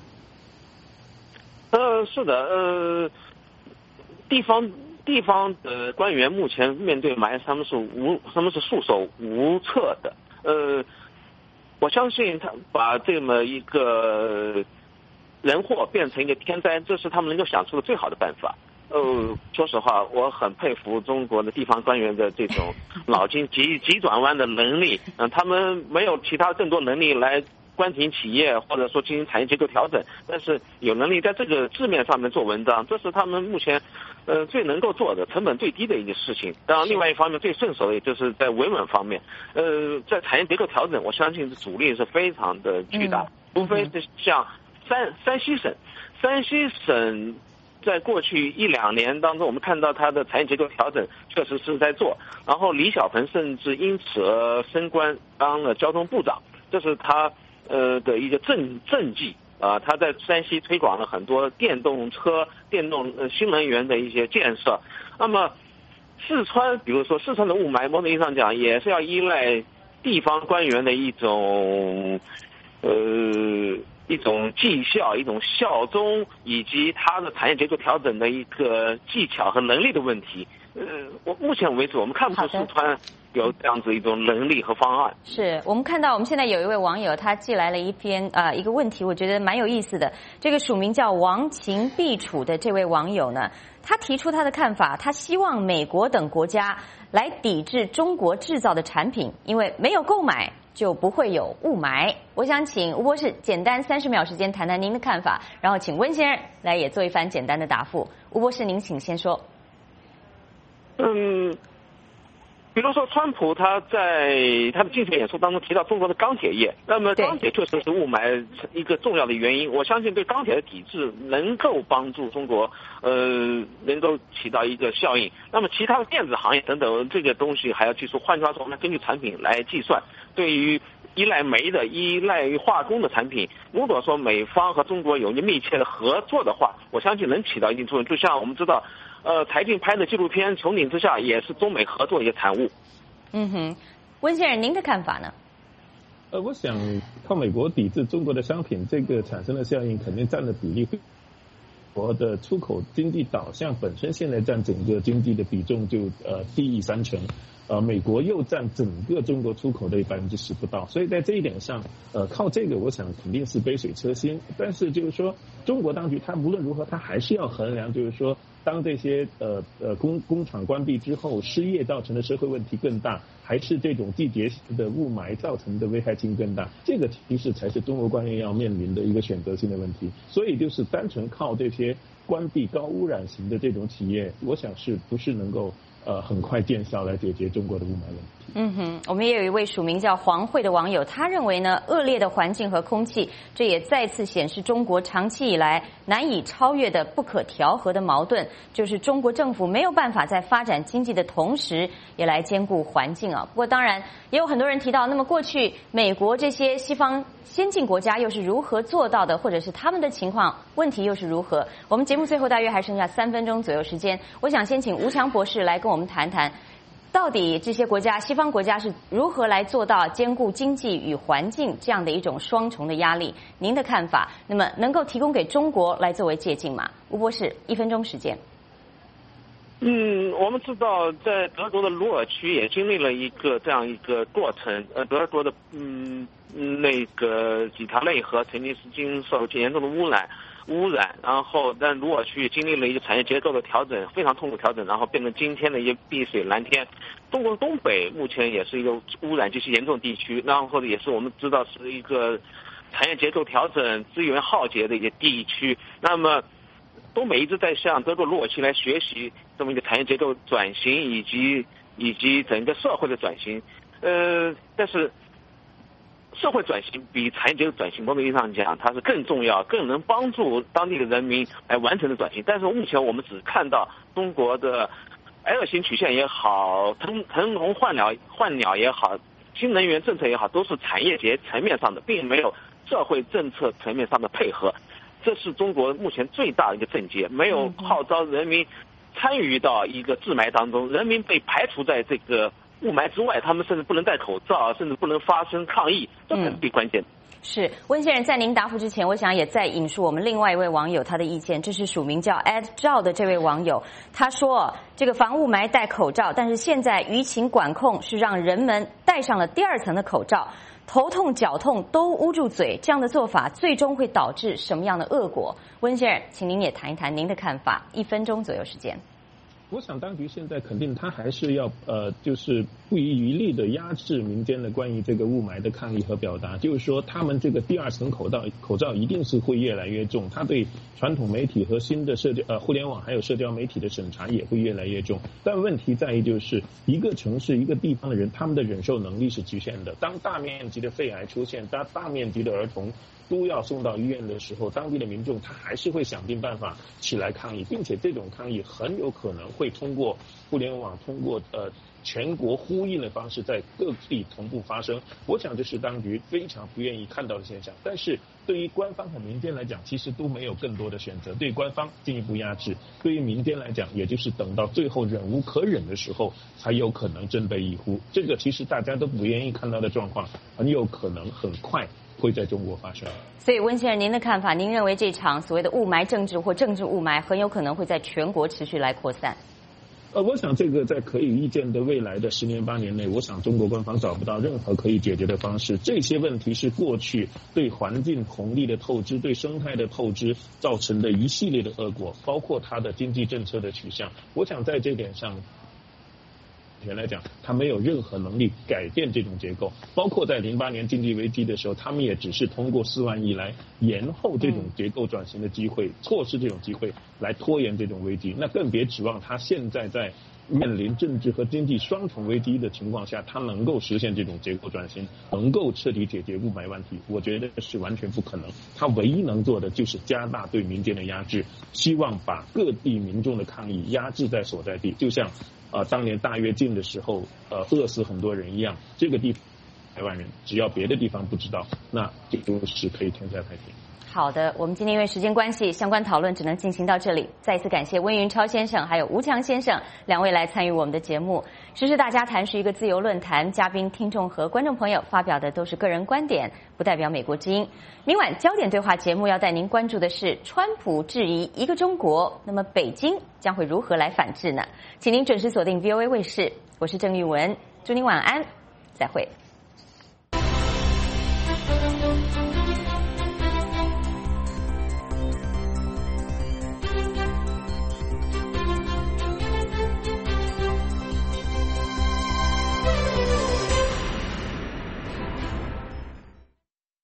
Speaker 12: 是的，地方的官员目前面对霾，他们是束手无策的。我相信他把这么一个人祸变成一个天灾，这是他们能够想出的最好的办法。说实话，我很佩服中国的地方官员的这种脑筋急转弯的能力。他们没有其他更多能力来关停企业或者说进行产业结构调整，但是有能力在这个字面上面做文章，这是他们目前最能够做的、成本最低的一个事情。当然，另外一方面最顺手的也就是在维稳方面，在产业结构调整，我相信阻力是非常的巨大。除非是像山西省。在过去1-2年当中，我们看到它的产业结构调整确实是在做，然后李小鹏甚至因此而升官当了交通部长，这是他的一个政绩啊。他在山西推广了很多电动车、新能源的一些建设。那么四川，比如说四川的雾霾，某种意义上讲也是要依赖地方官员的一种绩效、一种效忠，以及它的产业结构调整的一个技巧和能力的问题。我目前为止，我们看不出四川有这样子一种能力和方案。
Speaker 1: 是我们看到，我们现在有一位网友他寄来了一篇一个问题，我觉得蛮有意思的。这个署名叫王秦必楚的这位网友呢，他提出他的看法，他希望美国等国家来抵制中国制造的产品，因为没有购买就不会有雾霾。我想请吴博士简单30秒时间谈谈您的看法，然后请温先生来也做一番简单的答复。吴博士，您请先说。
Speaker 12: 比如说，川普他在他的竞选演说当中提到中国的钢铁业，那么钢铁确实是雾霾一个重要的原因。我相信对钢铁的抵制能够帮助中国，能够起到一个效应。那么其他的电子行业等等这个东西还要技术，换句话说，我们根据产品来计算。对于依赖煤的、依赖于化工的产品，如果说美方和中国有密切的合作的话，我相信能起到一定作用。就像我们知道。柴静拍的纪录片《穹顶之下》也是中美合作的一个产物。
Speaker 1: 温先生，您的看法呢？
Speaker 10: 我想靠美国抵制中国的商品，这个产生的效应肯定占的比例会。国的出口经济导向本身现在占整个经济的比重就低于30%。美国又占整个中国出口的10%不到，所以在这一点上，靠这个我想肯定是杯水车薪。但是就是说，中国当局它无论如何，它还是要衡量，就是说，当这些工厂关闭之后，失业造成的社会问题更大，还是这种季节性的雾霾造成的危害性更大？这个其实才是中国官员要面临的一个选择性的问题。所以就是单纯靠这些关闭高污染型的这种企业，我想是不是能够很快见效来解决中国的雾霾问题。
Speaker 1: 我们也有一位署名叫黄慧的网友，他认为呢，恶劣的环境和空气，这也再次显示中国长期以来难以超越的不可调和的矛盾，就是中国政府没有办法在发展经济的同时，也来兼顾环境啊。不过当然，也有很多人提到，那么过去美国这些西方先进国家又是如何做到的，或者是他们的情况问题又是如何？我们节目最后大约还剩下3分钟左右时间，我想先请吴强博士来跟我们谈谈，到底这些国家，西方国家是如何来做到兼顾经济与环境这样的一种双重的压力？您的看法，那么能够提供给中国来作为借鉴吗？吴博士，1分钟时间。
Speaker 12: 我们知道，在德国的鲁尔区也经历了这样一个过程。德国的那个几条内河曾经是经受严重的污染，然后但鲁尔区经历了一个产业结构的调整，非常痛苦调整，然后变成今天的一个碧水蓝天。中国东北目前也是一个污染极其严重地区，然后也是我们知道是一个产业结构调整、资源浩劫的一个地区。那么东北一直在向德国鲁尔区来学习这么一个产业结构转型以及整个社会的转型。但是社会转型比产业结构转型某种意义上讲，它是更重要、更能帮助当地的人民来完成的转型。但是目前我们只看到中国的 L 型曲线也好，腾笼换鸟也好，新能源政策也好，都是产业节层面上的，并没有社会政策层面上的配合。这是中国目前最大的一个症结，没有号召人民参与到一个治霾当中，人民被排除在这个雾霾之外，他们甚至不能戴口罩，甚至不能发声抗议，这才是最关键的。
Speaker 1: 是温先生，在您答复之前，我想也再引述我们另外一位网友他的意见，这是署名叫 Ed 赵的这位网友，他说这个防雾霾戴口罩，但是现在舆情管控是让人们戴上了第2层的口罩，头痛脚痛都捂住嘴，这样的做法最终会导致什么样的恶果？温先生，请您也谈一谈您的看法，1分钟左右时间。
Speaker 10: 我想当局现在肯定他还是要就是不遗余力的压制民间的关于这个雾霾的抗议和表达，就是说他们这个第2层口罩一定是会越来越重，他对传统媒体和新的互联网还有社交媒体的审查也会越来越重。但问题在于就是一个城市一个地方的人，他们的忍受能力是局限的。当大面积的肺癌出现，当大面积的儿童都要送到医院的时候，当地的民众他还是会想尽办法起来抗议，并且这种抗议很有可能会通过互联网，通过全国呼应的方式在各地同步发生。我想这是当局非常不愿意看到的现象。但是对于官方和民间来讲，其实都没有更多的选择。对官方进一步压制，对于民间来讲，也就是等到最后忍无可忍的时候，才有可能振臂一呼。这个其实大家都不愿意看到的状况，很有可能很快会在中国发生。
Speaker 1: 所以温先生，您的看法，您认为这场所谓的雾霾政治或政治雾霾很有可能会在全国持续来扩散？
Speaker 10: 我想这个在可以预见的未来的10年8年内，我想中国官方找不到任何可以解决的方式。这些问题是过去对环境红利的透支、对生态的透支造成的一系列的恶果，包括它的经济政策的取向。我想在这点上， 权来讲，他没有任何能力改变这种结构。包括在08年经济危机的时候，他们也只是通过4万亿来延后这种结构转型的机会，错失这种机会来拖延这种危机。那更别指望他现在在面临政治和经济双重危机的情况下，他能够实现这种结构转型，能够彻底解决雾霾问题，我觉得是完全不可能。他唯一能做的就是加大对民间的压制，希望把各地民众的抗议压制在所在地，就像当年大跃进的时候饿死很多人一样。这个地方100万人，只要别的地方不知道，那就是可以天下太平。
Speaker 1: 好的，我们今天因为时间关系，相关讨论只能进行到这里。再一次感谢温云超先生还有吴强先生2位来参与我们的节目。时事大家谈是一个自由论坛，嘉宾、听众和观众朋友发表的都是个人观点，不代表美国之音。明晚焦点对话节目要带您关注的是川普质疑一个中国，那么北京将会如何来反制呢？请您准时锁定 VOA 卫视，我是郑玉文，祝您晚安，再会。